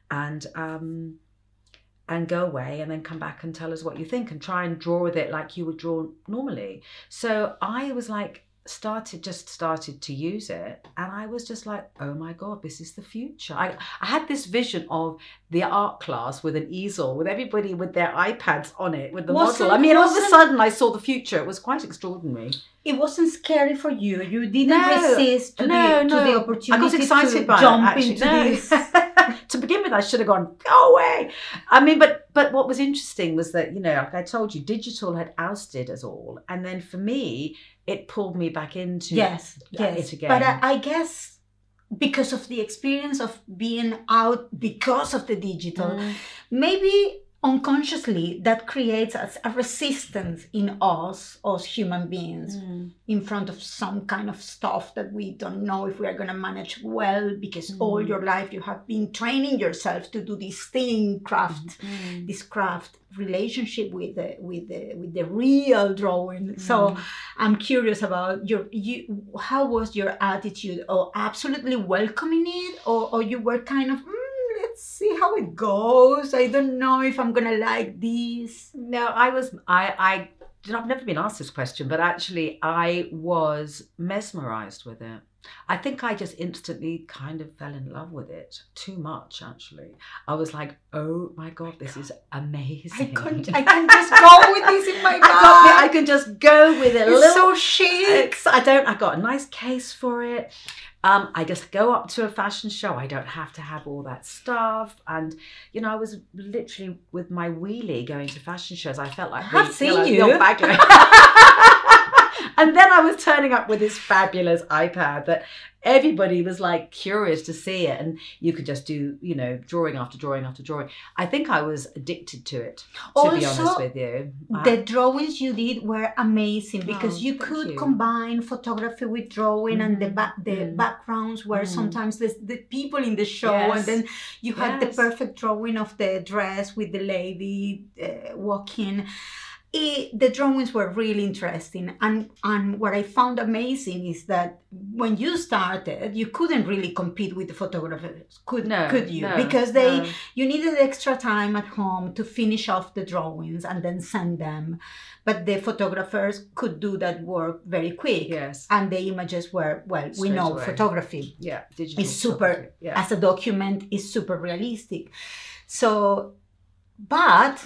and go away and then come back and tell us what you think, and try and draw with it like you would draw normally. So I was like, started to use it, and I was just like, oh my god, this is the future. I had this vision of the art class with an easel with everybody with their iPads on it with the model. I mean, all of a sudden I saw the future. It was quite extraordinary. It wasn't scary for you. You didn't resist to the opportunity. I got excited by jump it, into this. To begin with, I should have gone, go away. I mean, but what was interesting was that, you know, like I told you, digital had ousted us all, and then for me, it pulled me back into it again. But I guess because of the experience of being out because of the digital, maybe unconsciously that creates a resistance in us human beings in front of some kind of stuff that we don't know if we are going to manage well, because all your life you have been training yourself to do this this craft relationship with the real drawing. So I'm curious about how was your attitude? Or absolutely welcoming it, or you were kind of let's see how it goes. I don't know if I'm gonna like this. No, I've never been asked this question, but actually I was mesmerized with it. I think I just instantly kind of fell in love with it too much, actually. I was like, oh my God, this is amazing. I can just go with this in my bag. I can just go with it. It's so chic. I got a nice case for it. I just go up to a fashion show. I don't have to have all that stuff. And, you know, I was literally with my wheelie going to fashion shows. I felt like I've seen you. And then I was turning up with this fabulous iPad that everybody was like curious to see it. And you could just do, you know, drawing after drawing after drawing. I think I was addicted to it, to be honest with you. The drawings you did were amazing because you could combine photography with drawing, and the backgrounds were sometimes the people in the show. And then you had the perfect drawing of the dress with the lady walking. The drawings were really interesting, and what I found amazing is that when you started, you couldn't really compete with the photographers, could you? No, because you needed extra time at home to finish off the drawings and then send them, but the photographers could do that work very quick. Yes, and the images were we know away. Photography, digital is super as a document is super realistic. So, but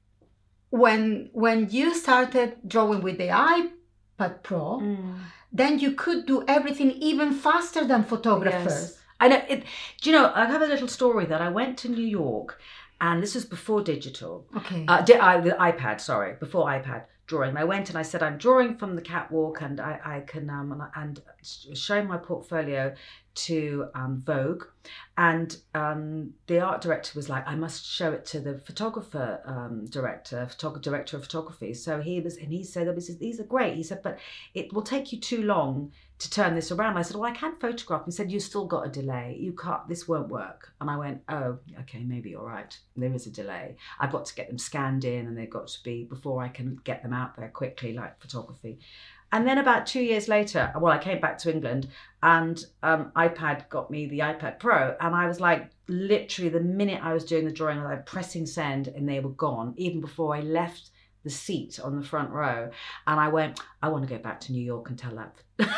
when you started drawing with the iPad Pro, then you could do everything even faster than photographers. Yes. I know. Do you know, I have a little story that I went to New York, and this was before digital. Okay. The iPad, sorry, before iPad drawing. I went and I said, I'm drawing from the catwalk, and I can, and showing my portfolio to Vogue, and the art director was like, I must show it to the photographer director of photography. So he said, these are great. He said, but it will take you too long to turn this around. I said, well, I can photograph. He said, you still got a delay. You can't, this won't work. And I went, oh, okay, maybe you're right. There is a delay. I've got to get them scanned in, and they've got to be, before I can get them out there quickly, like photography. And then about 2 years later, well, I came back to England, and iPad got me the iPad Pro. And I was like, literally the minute I was doing the drawing, I was pressing send, and they were gone, even before I left the seat on the front row. And I went, I want to go back to New York and tell that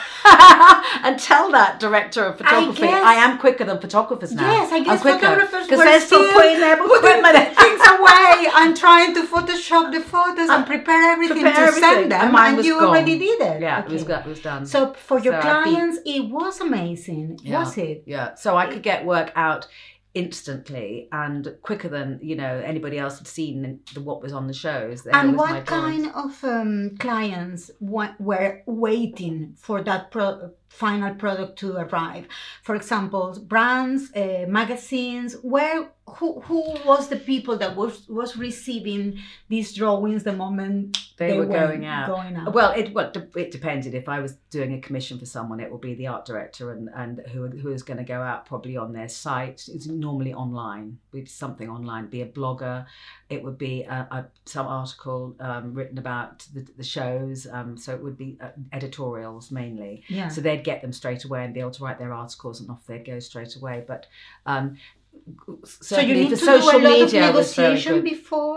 and tell that director of photography, I am quicker than photographers now. Yes, I guess photographers because they're still putting their equipment things away and trying to Photoshop the photos and prepare everything to send them, and you already did it. Yeah, okay. It was done. So for your clients, it was amazing, was it? Yeah, so I could get work out instantly and quicker than, you know, anybody else had seen what was on the shows. And what kind of clients were waiting for that final product to arrive? For example, brands, magazines, who was the people that was receiving these drawings the moment they were going out? Well, it depended. If I was doing a commission for someone, it will be the art director and who is going to go out probably on their site. It's normally online. It would be something online. It'd be a blogger. It would be some article written about the shows. So it would be editorials mainly. Yeah. So they'd get them straight away and be able to write their articles, and off they'd go straight away. But so you need to do a lot of negotiation before?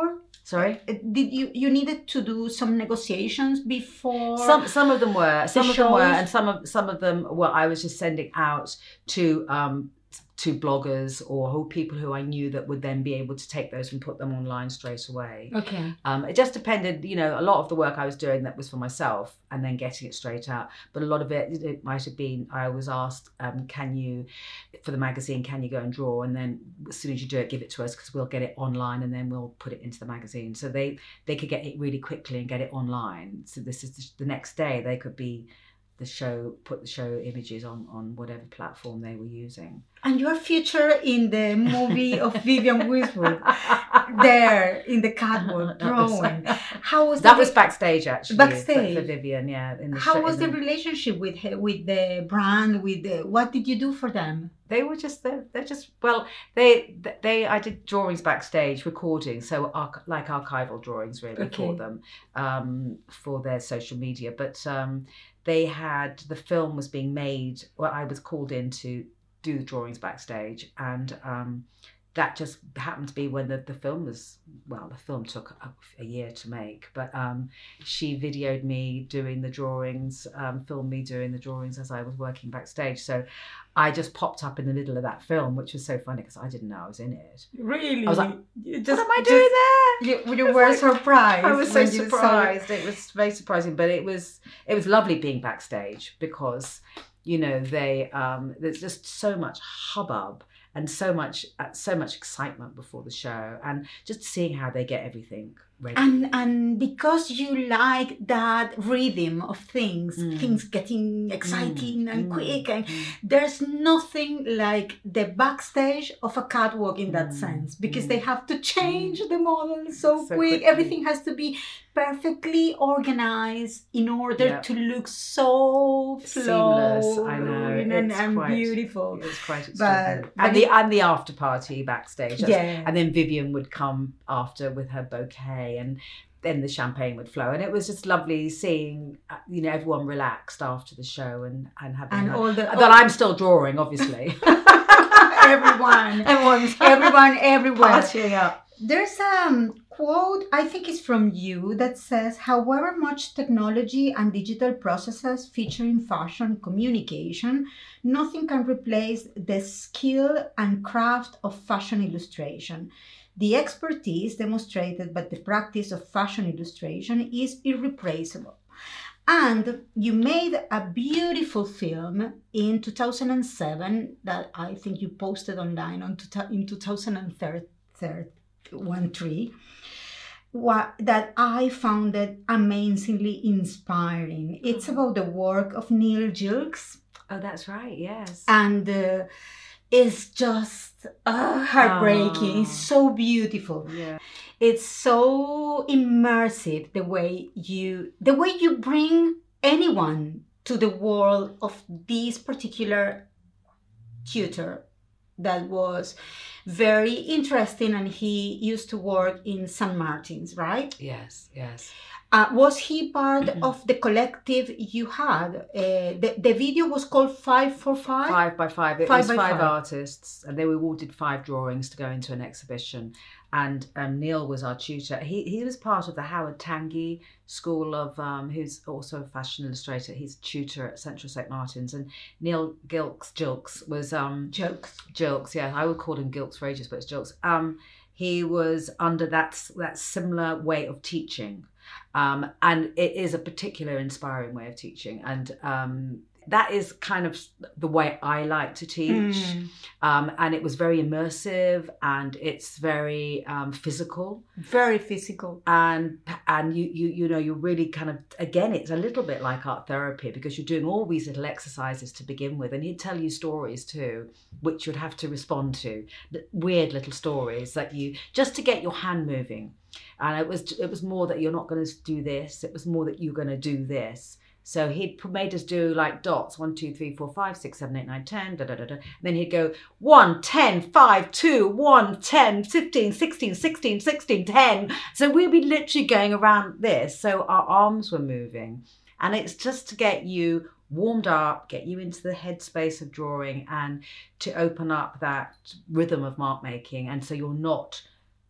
Sorry? Did you needed to do some negotiations before? Some of them were, and some of them were. I was just sending out to bloggers or people who I knew that would then be able to take those and put them online straight away. Okay. It just depended, a lot of the work I was doing that was for myself and then getting it straight out. But a lot of it might have been, I was asked, for the magazine, can you go and draw? And then as soon as you do it, give it to us because we'll get it online and then we'll put it into the magazine. So they could get it really quickly and get it online. So this is the next day they could be put the show images on whatever platform they were using. And your featured in the movie of Vivienne Westwood, there in the catwalk drawing. How was that? Was backstage actually. Backstage for Vivienne, yeah. How was the relationship with her, with the brand? What did you do for them? They were I did drawings backstage, recordings, so like archival drawings really for them, for their social media. But the film was being made. Well, I was called in to do the drawings backstage, and that just happened to be when the film was. Well, the film took a year to make, but she videoed me doing the drawings, filmed me doing the drawings as I was working backstage. So I just popped up in the middle of that film, which was so funny because I didn't know I was in it. Really? I was like, what am I doing there? You were surprised. I was so surprised. It was very surprising, but it was lovely being backstage because, there's just so much hubbub and so much excitement before the show, and just seeing how they get everything ready. And because you like that rhythm of things getting exciting and quick, and there's nothing like the backstage of a catwalk in that sense, because they have to change the model so quick. Quickly. Everything has to be perfectly organized in order to look so seamless. I know, and beautiful. It was quite extraordinary. And the after party backstage. And then Vivienne would come after with her bouquet, and then the champagne would flow, and it was just lovely seeing everyone relaxed after the show and having that I'm still drawing, obviously. everyone everywhere partying up. There's a quote, I think it's from you, that says, however much technology and digital processes feature in fashion communication, nothing can replace the skill and craft of fashion illustration. The expertise demonstrated by the practice of fashion illustration is irreplaceable. And you made a beautiful film in 2007 that I think you posted online in 2013. That I found it amazingly inspiring. It's about the work of Neil Gilkes. Oh, that's right, yes. And it's just heartbreaking. It's so beautiful. Yeah. It's so immersive the way you bring anyone to the world of this particular tutor that was very interesting, and he used to work in St. Martin's, right? Yes. Was he part of the collective you had? The video was called 5x5? 5x5. It was 5 artists, and they were awarded 5 drawings to go into an exhibition. And Neil was our tutor. He was part of the Howard Tanguy School of, who's also a fashion illustrator. He's a tutor at Central St. Martin's. And Neil Gilkes was... Gilkes, yeah. I would call him Gilkes for ages, but it's Gilkes. He was under that similar way of teaching. And it is a particular inspiring way of teaching. And that is kind of the way I like to teach. And it was very immersive, and it's very physical. Very physical. And you're really kind of, again, it's a little bit like art therapy, because you're doing all these little exercises to begin with, and he'd tell you stories too, which you'd have to respond to, weird little stories that just to get your hand moving. And it was more that you're not going to do this, it was more that you're going to do this. So he'd made us do like dots, 1, 2, 3, 4, 5, 6, 7, 8, 9, 10, da da da da. And then he'd go 1, 10, 5, 2, 1, 10, 15, 16, 16, 16, 10. So we'd be literally going around this. So our arms were moving. And it's just to get you warmed up, get you into the headspace of drawing, and to open up that rhythm of mark making. And so you're not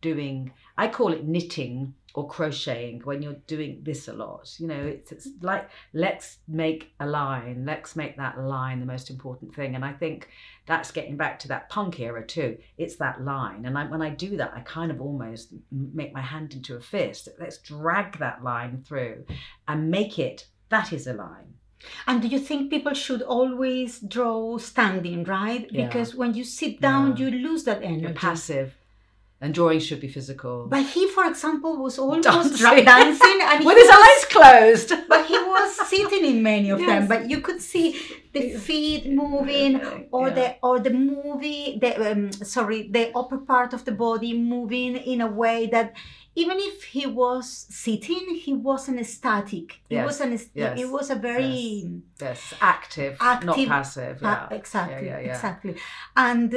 doing, I call it knitting or crocheting, when you're doing this a lot. You know, it's like, let's make a line, let's make that line the most important thing. And I think that's getting back to that punk era too. It's that line. And when I do that, I kind of almost make my hand into a fist. Let's drag that line through and make it, that is a line. And do you think people should always draw standing, right? Yeah. Because when you sit down, Yeah. you lose that energy. You're passive. And drawing should be physical. But he, for example, was almost Dancing. dancing and with his eyes closed. But he was sitting in many of Yes. them. But you could see the feet moving, or Yeah. the upper part of the body moving in a way that even if he was sitting, he wasn't static. Yes. It was a very Yes, active, not passive. Yeah. Exactly, Yeah. exactly. And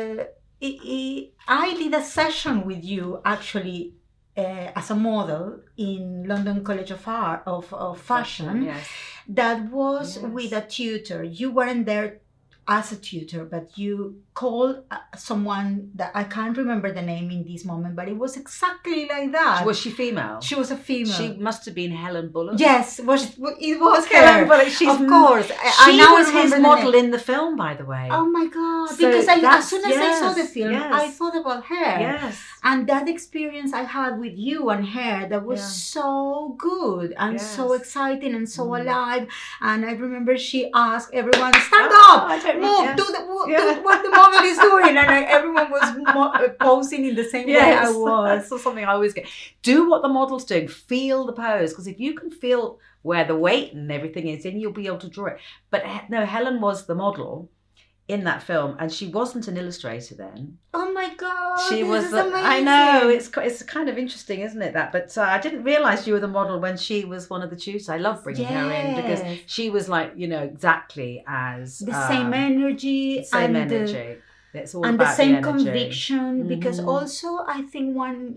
I did a session with you actually as a model in London College of Art of Fashion. Yes. That was Yes. with a tutor. You weren't there as a tutor, but you called someone that I can't remember the name in this moment, but it was exactly like that. Was she female? She was a female. She must have been Helen Bullock. Yes, it was Helen her. Bullock. She's, Of course. She now was remember his the model name. in the film, by the way. Oh my God. So Because as soon as I saw the yes, film, yes. I thought about her. Yes. And that experience I had with you and her, that was Yeah. so good and so Yes. exciting and so Mm. alive. And I remember she asked everyone, stand Oh, up, I don't know, move, yes. do what the model is doing. And everyone was posing in the same way I was. That's something I always get. Do what the model's doing. Feel the pose, because if you can feel where the weight and everything is, then you'll be able to draw it. But no, Helen was the model in that film, and she wasn't an illustrator then. Oh my God, She this was. is amazing. I know it's kind of interesting, isn't it? That, but I didn't realise you were the model when she was one of the tutors. I love bringing her in because Yes. she was like, exactly as The same energy. same and energy. It's all and the about same energy. conviction, because Mhm. also I think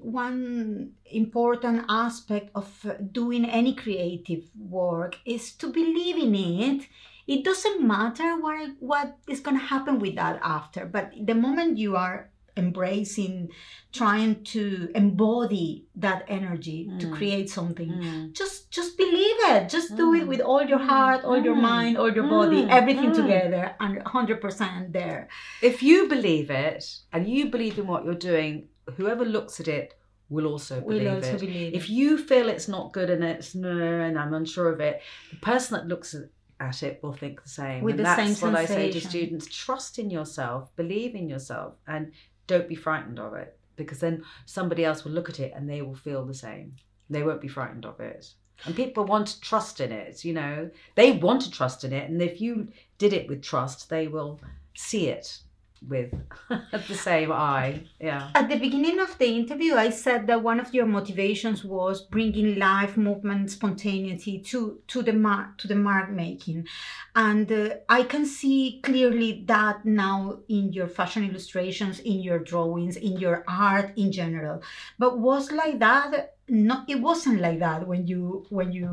one important aspect of doing any creative work is to believe in it. It doesn't matter what is going to happen with that after, but the moment you are embracing, trying to embody that energy to create something, just believe it. Just do it with all your heart, all your mind, all your body, everything together, and 100% there. If you believe it and you believe in what you're doing, whoever looks at it will also believe it. If you feel it's not good and and I'm unsure of it, the person that looks at it will think the same. With and the that's same what I say to sensation. students: trust in yourself, believe in yourself, and don't be frightened of it, because then somebody else will look at it and they will feel the same. They won't be frightened of it. And people want to trust in it, they want to trust in it, and if you did it with trust, they will see it with the same eye. Yeah. At the beginning of the interview, I said that one of your motivations was bringing life, movement, spontaneity to the mark making, and I can see clearly that now in your fashion illustrations, in your drawings, in your art in general. But was like that? No, it wasn't like that when you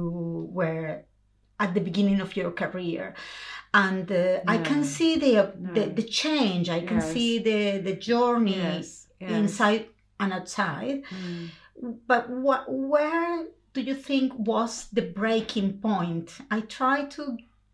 were at the beginning of your career. And I can see the change. I can see the journey inside and outside. But where do you think was the breaking point? I tried to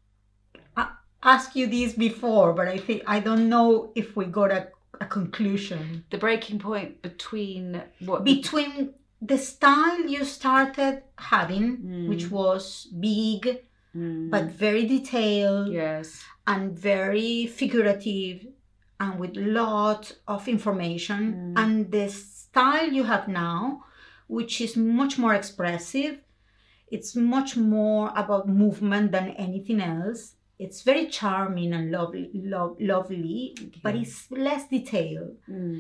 ask you this before, but I don't know if we got a conclusion. The breaking point between what? Between the style you started having, which was big, but very detailed, and very figurative, and with lot of information, and the style you have now, which is much more expressive. It's much more about movement than anything else. It's very charming and lovely, but it's less detailed.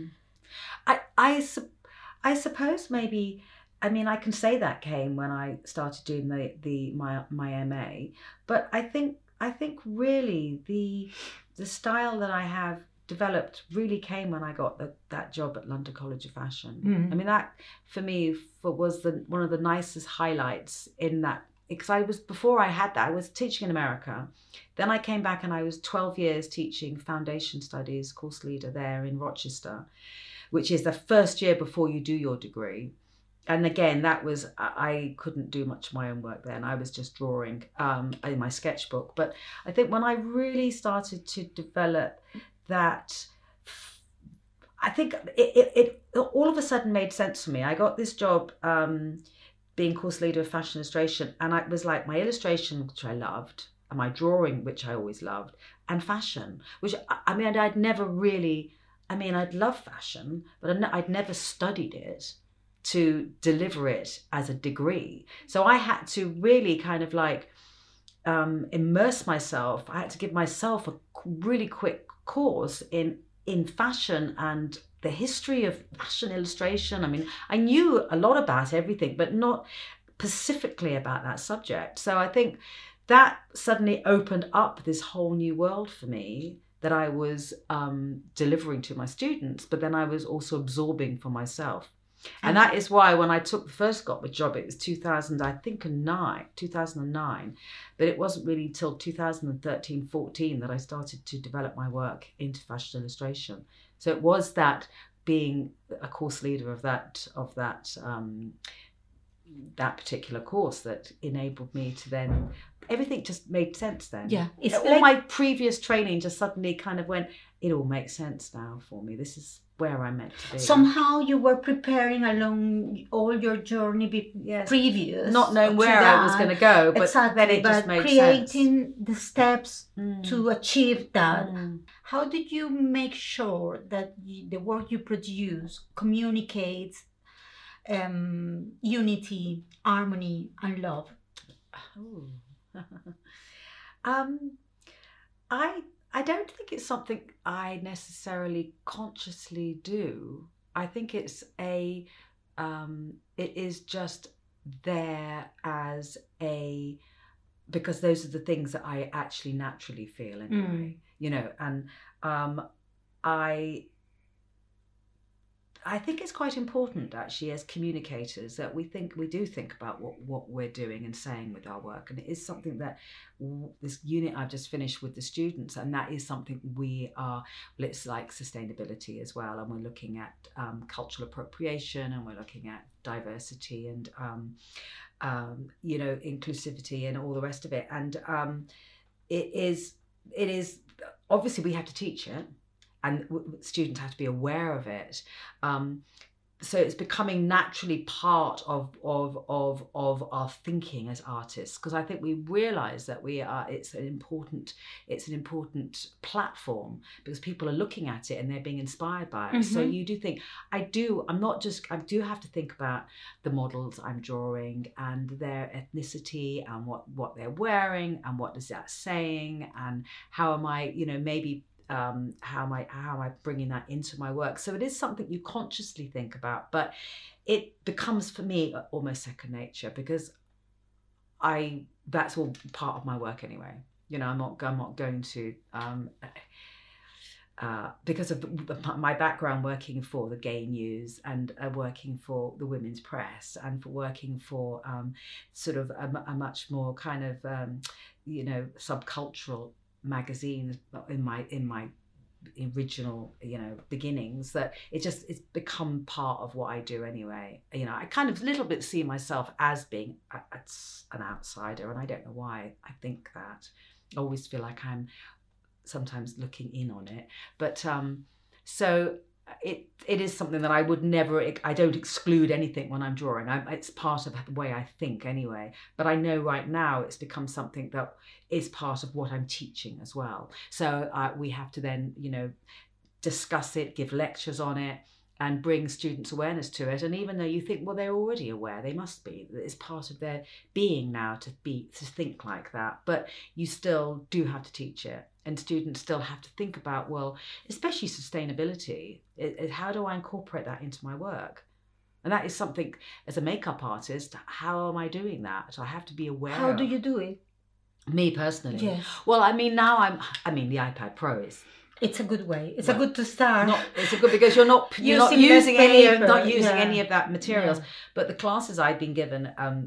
I suppose maybe. I mean, I can say that came when I started doing my MA, but I think really the style that I have developed really came when I got that job at London College of Fashion. I mean, that for me was one of the nicest highlights in that, because before I had that, I was teaching in America. Then I came back and I was 12 years teaching foundation studies, course leader there in Rochester. which is the first year before you do your degree. And again, that was, I couldn't do much of my own work then. I was just drawing in my sketchbook. But I think when I really started to develop that, I think it all of a sudden made sense for me. I got this job being course leader of fashion illustration, and it was like my illustration, which I loved, and my drawing, which I always loved, and fashion, which I mean, I'd never really, I mean, I'd love fashion, but I'd never studied it to deliver it as a degree. So I had to really kind of like immerse myself. I had to give myself a really quick course in fashion and the history of fashion illustration. I mean, I knew a lot about everything, but not specifically about that subject. So I think that suddenly opened up this whole new world for me that I was delivering to my students, but then I was also absorbing for myself. And that is why when I first got the job, it was 2009, but it wasn't really until 2013, 14 that I started to develop my work into fashion illustration. So it was that being a course leader of that particular course that enabled me to then, everything just made sense then. Yeah. All my previous training just suddenly kind of went, it all makes sense now for me. This is where I'm meant to be. Somehow you were preparing along all your journey previous. Not knowing where I was going to go, but exactly, then it just made creating sense. the steps to achieve that. How did you make sure that the work you produce communicates unity, harmony, and love? I don't think it's something I necessarily consciously do. I think it is just there as because those are the things that I actually naturally feel anyway, you know, and I think it's quite important actually as communicators that we do think about what we're doing and saying with our work. And it is something that this unit I've just finished with the students, and that is something it's like sustainability as well. And we're looking at cultural appropriation, and we're looking at diversity and, you know, inclusivity and all the rest of it. And it is obviously we have to teach it. And students have to be aware of it. So it's becoming naturally part of our thinking as artists, because I think we realise that it's an important platform because people are looking at it and they're being inspired by it. So you do think I do have to think about the models I'm drawing and their ethnicity and what they're wearing and what is that saying and how am I, you know, maybe how am I bringing that into my work. So it is something you consciously think about, but it becomes for me almost second nature because that's all part of my work anyway. You know, I'm not going to because of my background working for the Gay News and working for the Women's Press and for working for sort of a much more kind of you know, subcultural magazines in my original, you know, beginnings, that it's become part of what I do anyway. You know, I kind of a little bit see myself as being an outsider, and I don't know why I think that. I always feel like I'm sometimes looking in on it, but so it is something that I don't exclude anything when I'm drawing. It's part of the way I think anyway, but I know right now it's become something that is part of what I'm teaching as well. So we have to then, you know, discuss it, give lectures on it and bring students' awareness to it. And even though you think, well, they're already aware, they must be, it's part of their being now to think like that, but you still do have to teach it. And students still have to think about, well, especially sustainability, how do I incorporate that into my work? And that is something, as a makeup artist, how am I doing that? So I have to be aware. How do you do it? Me personally? Yes. Well, I mean, now the iPad Pro is... It's a good way. It's a good to start. It's a good because you're not using any of that materials. Yeah. But the classes I've been given,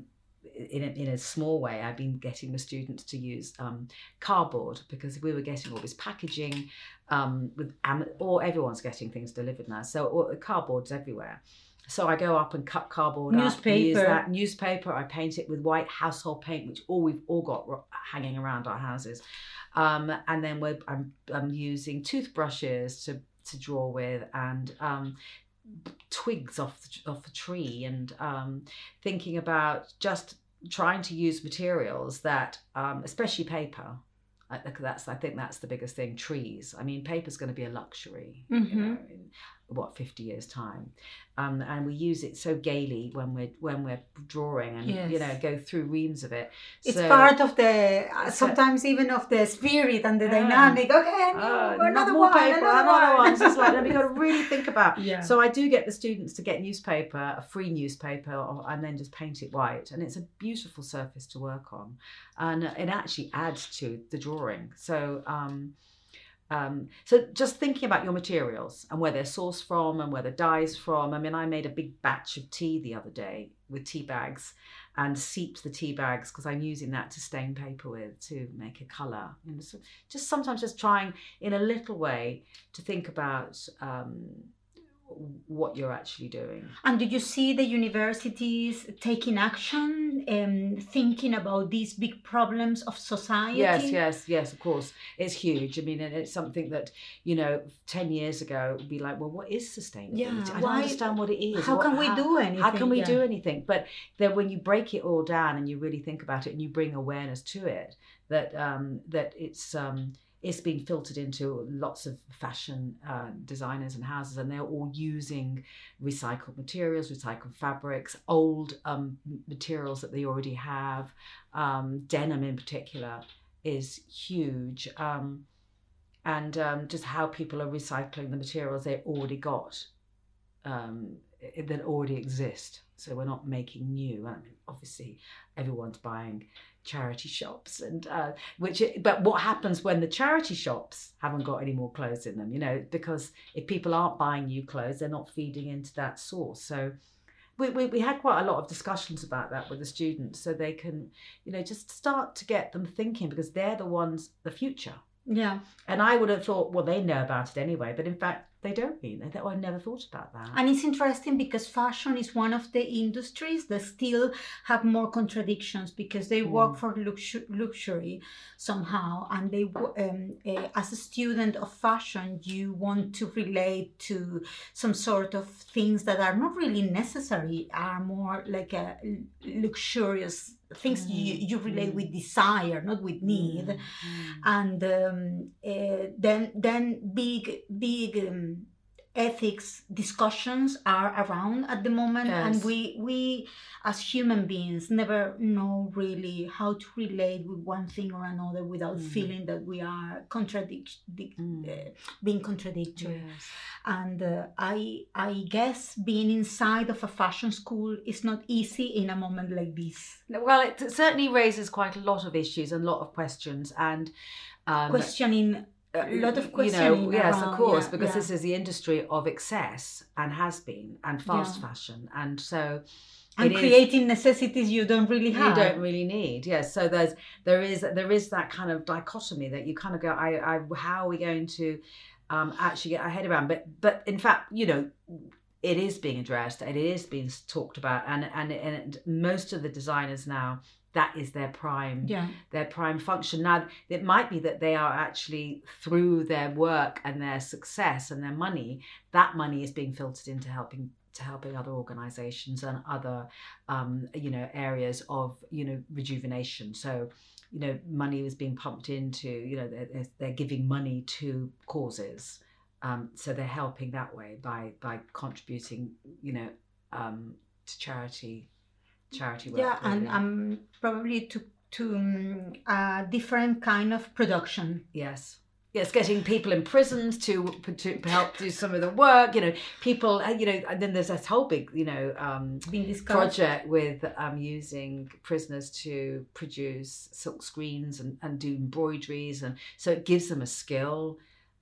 in a small way, I've been getting the students to use cardboard, because we were getting all this packaging or everyone's getting things delivered now. So cardboard's everywhere. So I go up and cut cardboard Newspaper. up, use that newspaper. I paint it with white household paint, which we've all got hanging around our houses. And then I'm using toothbrushes to draw with, and twigs off the tree, and thinking about just trying to use materials that, especially paper. I think that's the biggest thing. Trees. I mean, paper's going to be a luxury, in 50 years time, and we use it so gaily when we're drawing, and go through reams of it. It's part of the sometimes even of the spirit and the dynamic. Okay, another more one, paper, another one. So it's like, we got to really think about. Yeah. So I do get the students to get newspaper, a free newspaper, and then just paint it white, and it's a beautiful surface to work on, and it actually adds to the drawing. So. So just thinking about your materials and where they're sourced from and where the dye's from. I mean, I made a big batch of tea the other day with tea bags, and seeped the tea bags because I'm using that to stain paper with to make a colour. So just sometimes just trying in a little way to think about what you're actually doing. And do you see the universities taking action, thinking about these big problems of society? Yes, of course. It's huge. I mean, and it's something that, 10 years ago, it would be like, well, what is sustainability? Yeah, I don't understand what it is. How can we do anything? How can we do anything? But then when you break it all down and you really think about it and you bring awareness to it, that it's been filtered into lots of fashion designers and houses, and they're all using recycled materials, recycled fabrics, old materials that they already have. Denim in particular is huge. And just how people are recycling the materials they already got, that already exist. So we're not making new. I mean, obviously, everyone's buying charity shops, and but what happens when the charity shops haven't got any more clothes in them? Because if people aren't buying new clothes, they're not feeding into that source. So we had quite a lot of discussions about that with the students, so they can just start to get them thinking, because they're the ones, the future. Yeah. And I would have thought, well, they know about it anyway, but in fact they don't mean. They thought, I never thought about that. And it's interesting because fashion is one of the industries that still have more contradictions, because they work for luxury somehow, and they as a student of fashion, you want to relate to some sort of things that are not really necessary, are more like a luxurious things you relate with desire, not with need. And then big ethics discussions are around at the moment. Yes. And we as human beings never know really how to relate with one thing or another without feeling that we are being contradictory. Yes. And I guess being inside of a fashion school is not easy in a moment like this. Well, it certainly raises quite a lot of issues and a lot of questions, and questioning. A lot of questioning. Yes, around, of course, because this is the industry of excess, and has been, and fast fashion, and so. And creating necessities you don't really have. You don't really need. Yes. So there is that kind of dichotomy that you kind of go, how are we going to actually get our head around? But in fact, it is being addressed, and it is being talked about, and most of the designers now, that is their prime function. Now, it might be that they are actually, through their work and their success and their money, that money is being filtered into helping other organizations and other areas of rejuvenation. So money is being pumped into they're giving money to causes, so they're helping that way by contributing to charity work. Yeah, and probably to a different kind of production. Yes, getting people in prisons to help do some of the work. People. And then there's this whole big project with using prisoners to produce silk screens and do embroideries, and so it gives them a skill.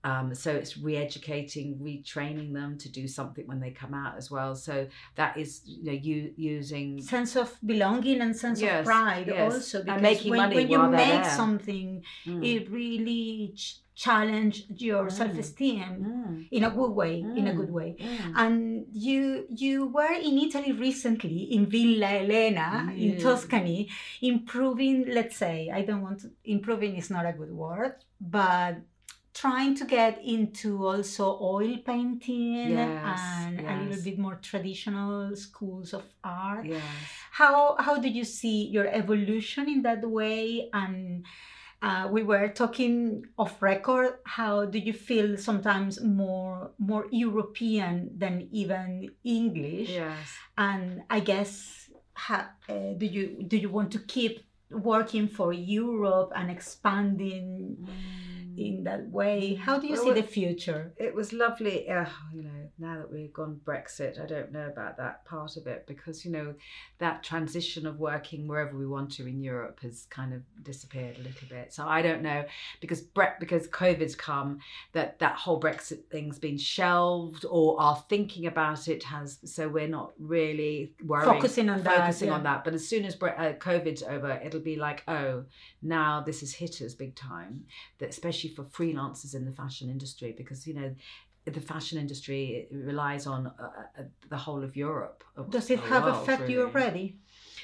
So it's re-educating, retraining them to do something when they come out as well. So that is, using sense of belonging and sense of pride also, because and making money when you while they're make there. something, it really challenge your self-esteem in a good way, And you were in Italy recently, in Villa Elena in Tuscany, improving, let's say, improving is not a good word, but trying to get into also oil painting and a little bit more traditional schools of art. How did you see your evolution in that way? And we were talking off record. How do you feel sometimes more European than even English? And I guess do you want to keep working for Europe and expanding in that way? How do you see the future? It was lovely, now that we've gone Brexit, I don't know about that part of it, because that transition of working wherever we want to in Europe has kind of disappeared a little bit. So I don't know, because COVID's come, that whole Brexit thing's been shelved, or our thinking about it has, so we're not really focusing on that. But as soon as COVID's over, it'll be like, oh, now this has hit us big time, that especially for freelancers in the fashion industry, because the fashion industry relies on the whole of Europe. Does it have affected you already?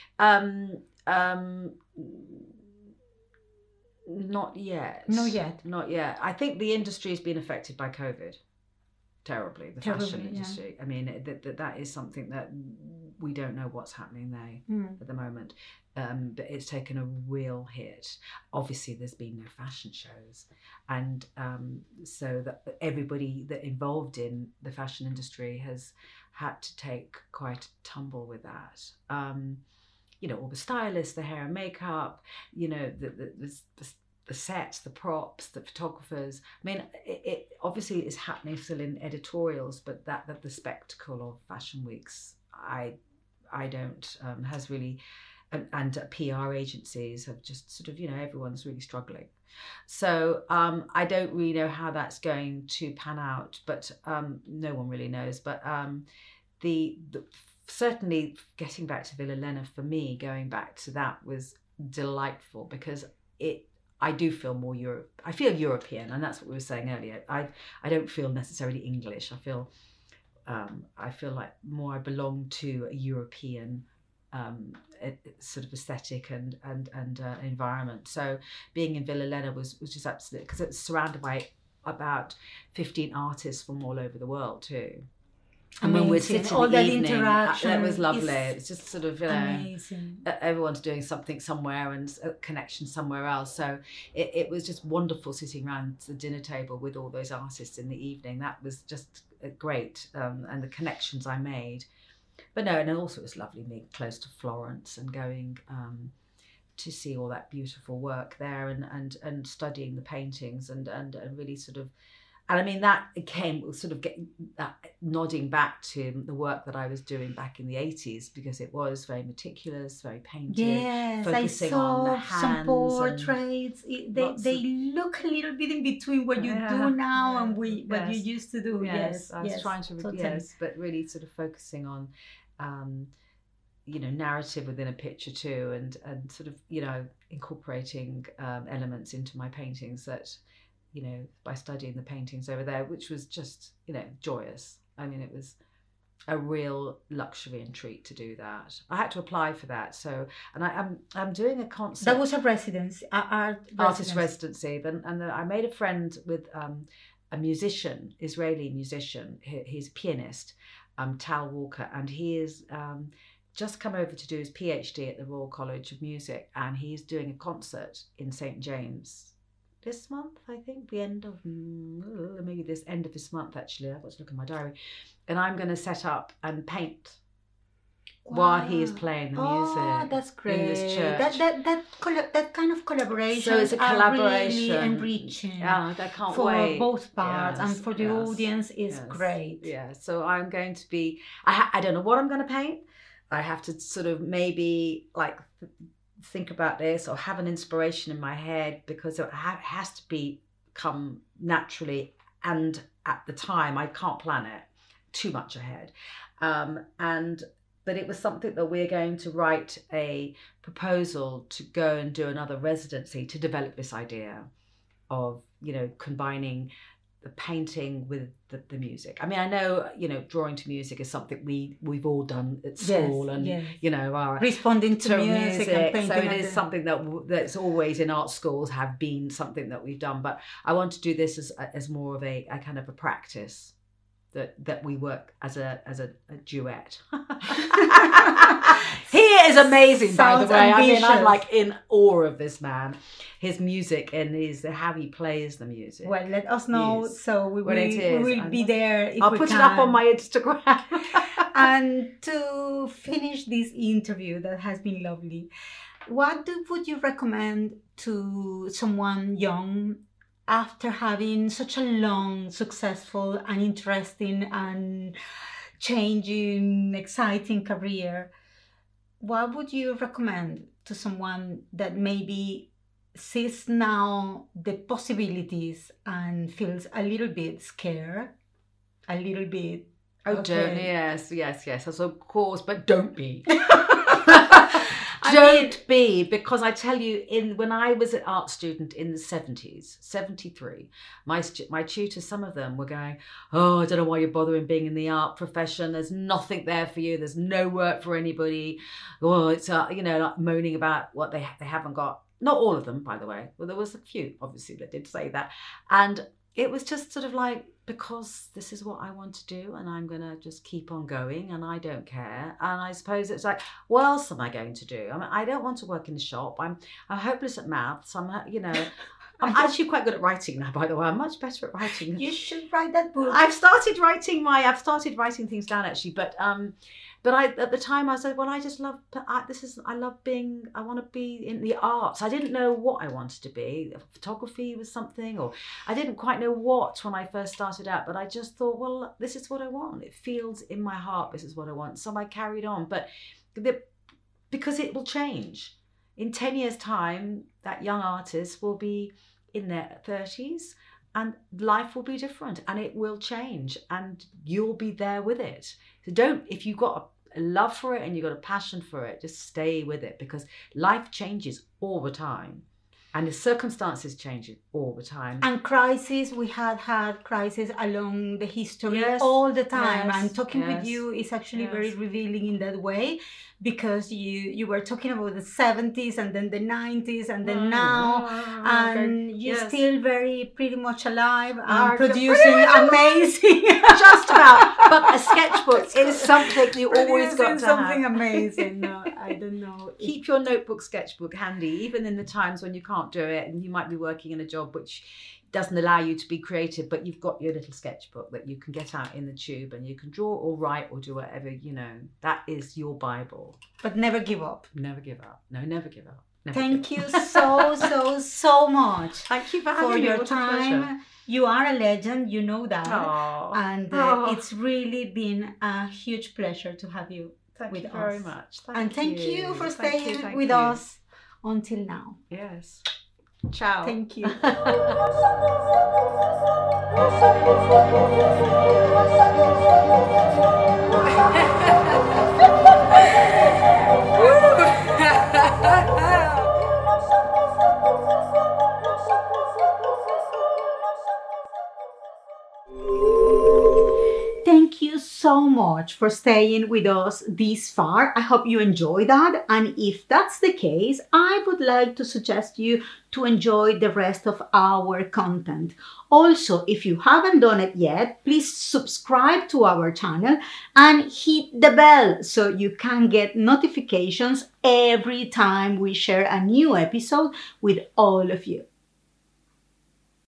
Not yet. Not yet. I think the industry has been affected by COVID terribly. The fashion industry. I mean, that is something that we don't know what's happening there at the moment. But it's taken a real hit. Obviously, there's been no fashion shows, and so that everybody that involved in the fashion industry has had to take quite a tumble with that. All the stylists, the hair and makeup, the sets, the props, the photographers. I mean, it obviously is happening still in editorials, but that the spectacle of fashion weeks, I don't has really. And PR agencies have just sort of, everyone's really struggling. So I don't really know how that's going to pan out, but no one really knows. But the certainly getting back to Villa Elena, for me, going back to that was delightful, because I do feel more I feel European, and that's what we were saying earlier. I don't feel necessarily English. I feel like more I belong to a European sort of aesthetic and environment. So being in Villa Elena was just absolutely, because it's surrounded by about 15 artists from all over the world too. And when we're sitting all that interaction, it was lovely. It's just sort of everyone's doing something somewhere and a connection somewhere else. So it was just wonderful sitting around the dinner table with all those artists in the evening. That was just great, and the connections I made. But no, and also it was lovely being close to Florence and going to see all that beautiful work there, and studying the paintings and really sort of, and I mean that came sort of nodding back to the work that I was doing back in the 80s, because it was very meticulous, very painted, focusing on the hands, some portraits. They look a little bit in between what you do now and what you used to do. Yes, I was trying to but really sort of focusing on narrative within a picture too, and sort of incorporating elements into my paintings that by studying the paintings over there, which was just joyous. I mean, it was a real luxury and treat to do that. I had to apply for that, so, and I'm doing a concert. That was a residency, artist residency. And I made a friend with a musician, Israeli musician. He's a pianist, Tal Walker, and he is just come over to do his PhD at the Royal College of Music, and he's doing a concert in St. James this month, I think, the end of maybe this end of this month, actually. I've got to look at my diary, and I'm going to set up and paint while he is playing the music. Oh, that's great! In this church. That kind of collaboration. So it's a collaboration, really enriching. Yeah, I can't for wait. Both parts, and for the audience is great. Yeah, so I'm going to be. I don't know what I'm going to paint. I have to sort of maybe think about this or have an inspiration in my head, because it has to come naturally And at the time, I can't plan it too much ahead. But it was something that we're going to write a proposal to go and do another residency to develop this idea of, combining the painting with the music. I mean, I know, drawing to music is something we've all done at school, responding to music and painting. So it is something that's always in art schools have been something that we've done. But I want to do this as more of a kind of a practice that we work as a duet. He is amazing, by the way. Ambitious. I mean, I'm like in awe of this man. His music and how he plays the music. Well, let us know so we will be there. I'll put it up on my Instagram. And to finish this interview that has been lovely, what would you recommend to someone young after having such a long, successful and interesting and changing, exciting career? What would you recommend to someone that maybe sees now the possibilities and feels a little bit scared, a little bit... Yes, of course, but don't be. Because I tell you, when I was an art student in the 70s, 73, my tutors, some of them were going, I don't know why you're bothering being in the art profession. There's nothing there for you. There's no work for anybody. It's like moaning about what they haven't got. Not all of them, by the way. Well, there was a few, obviously, that did say that. And it was just sort of like, because this is what I want to do and I'm going to just keep on going and I don't care. And I suppose it's like, what else am I going to do? I mean, I don't want to work in the shop. I'm hopeless at maths. I'm actually quite good at writing now, by the way. I'm much better at writing. You should write that book. I've started writing things down actually, but at the time I said, well, I want to be in the arts. I didn't know what I wanted to be. Photography was something, or I didn't quite know what when I first started out, but I just thought, well, this is what I want. It feels in my heart, this is what I want. So I carried on, because it will change. In 10 years' time, that young artist will be in their 30s and life will be different and it will change and you'll be there with it. So if you've got a love for it and you've got a passion for it, just stay with it, because life changes all the time and the circumstances change all the time. And crises, we had crises along the history all the time. Yes. And talking with you is actually very revealing in that way, because you were talking about the 70s and then the 90s and then now, and you're still pretty much alive and producing amazing. Just about. But a sketchbook is something you always got to something have. Amazing. No, I don't know. Keep your notebook, sketchbook handy, even in the times when you can't do it and you might be working in a job which doesn't allow you to be creative, but you've got your little sketchbook that you can get out in the tube and you can draw or write or do whatever, that is your Bible. But never give up. Never give up. No, never give up. Thank you so much. Thank you for having me. Your time. You are a legend, you know that. Aww. And it's really been a huge pleasure to have you with us. Thank you very much. Thank you for staying with us until now. Yes. Ciao. Thank you. Thank you so much for staying with us this far. I hope you enjoyed that. And if that's the case, I would like to suggest you to enjoy the rest of our content. Also, if you haven't done it yet, please subscribe to our channel and hit the bell so you can get notifications every time we share a new episode with all of you.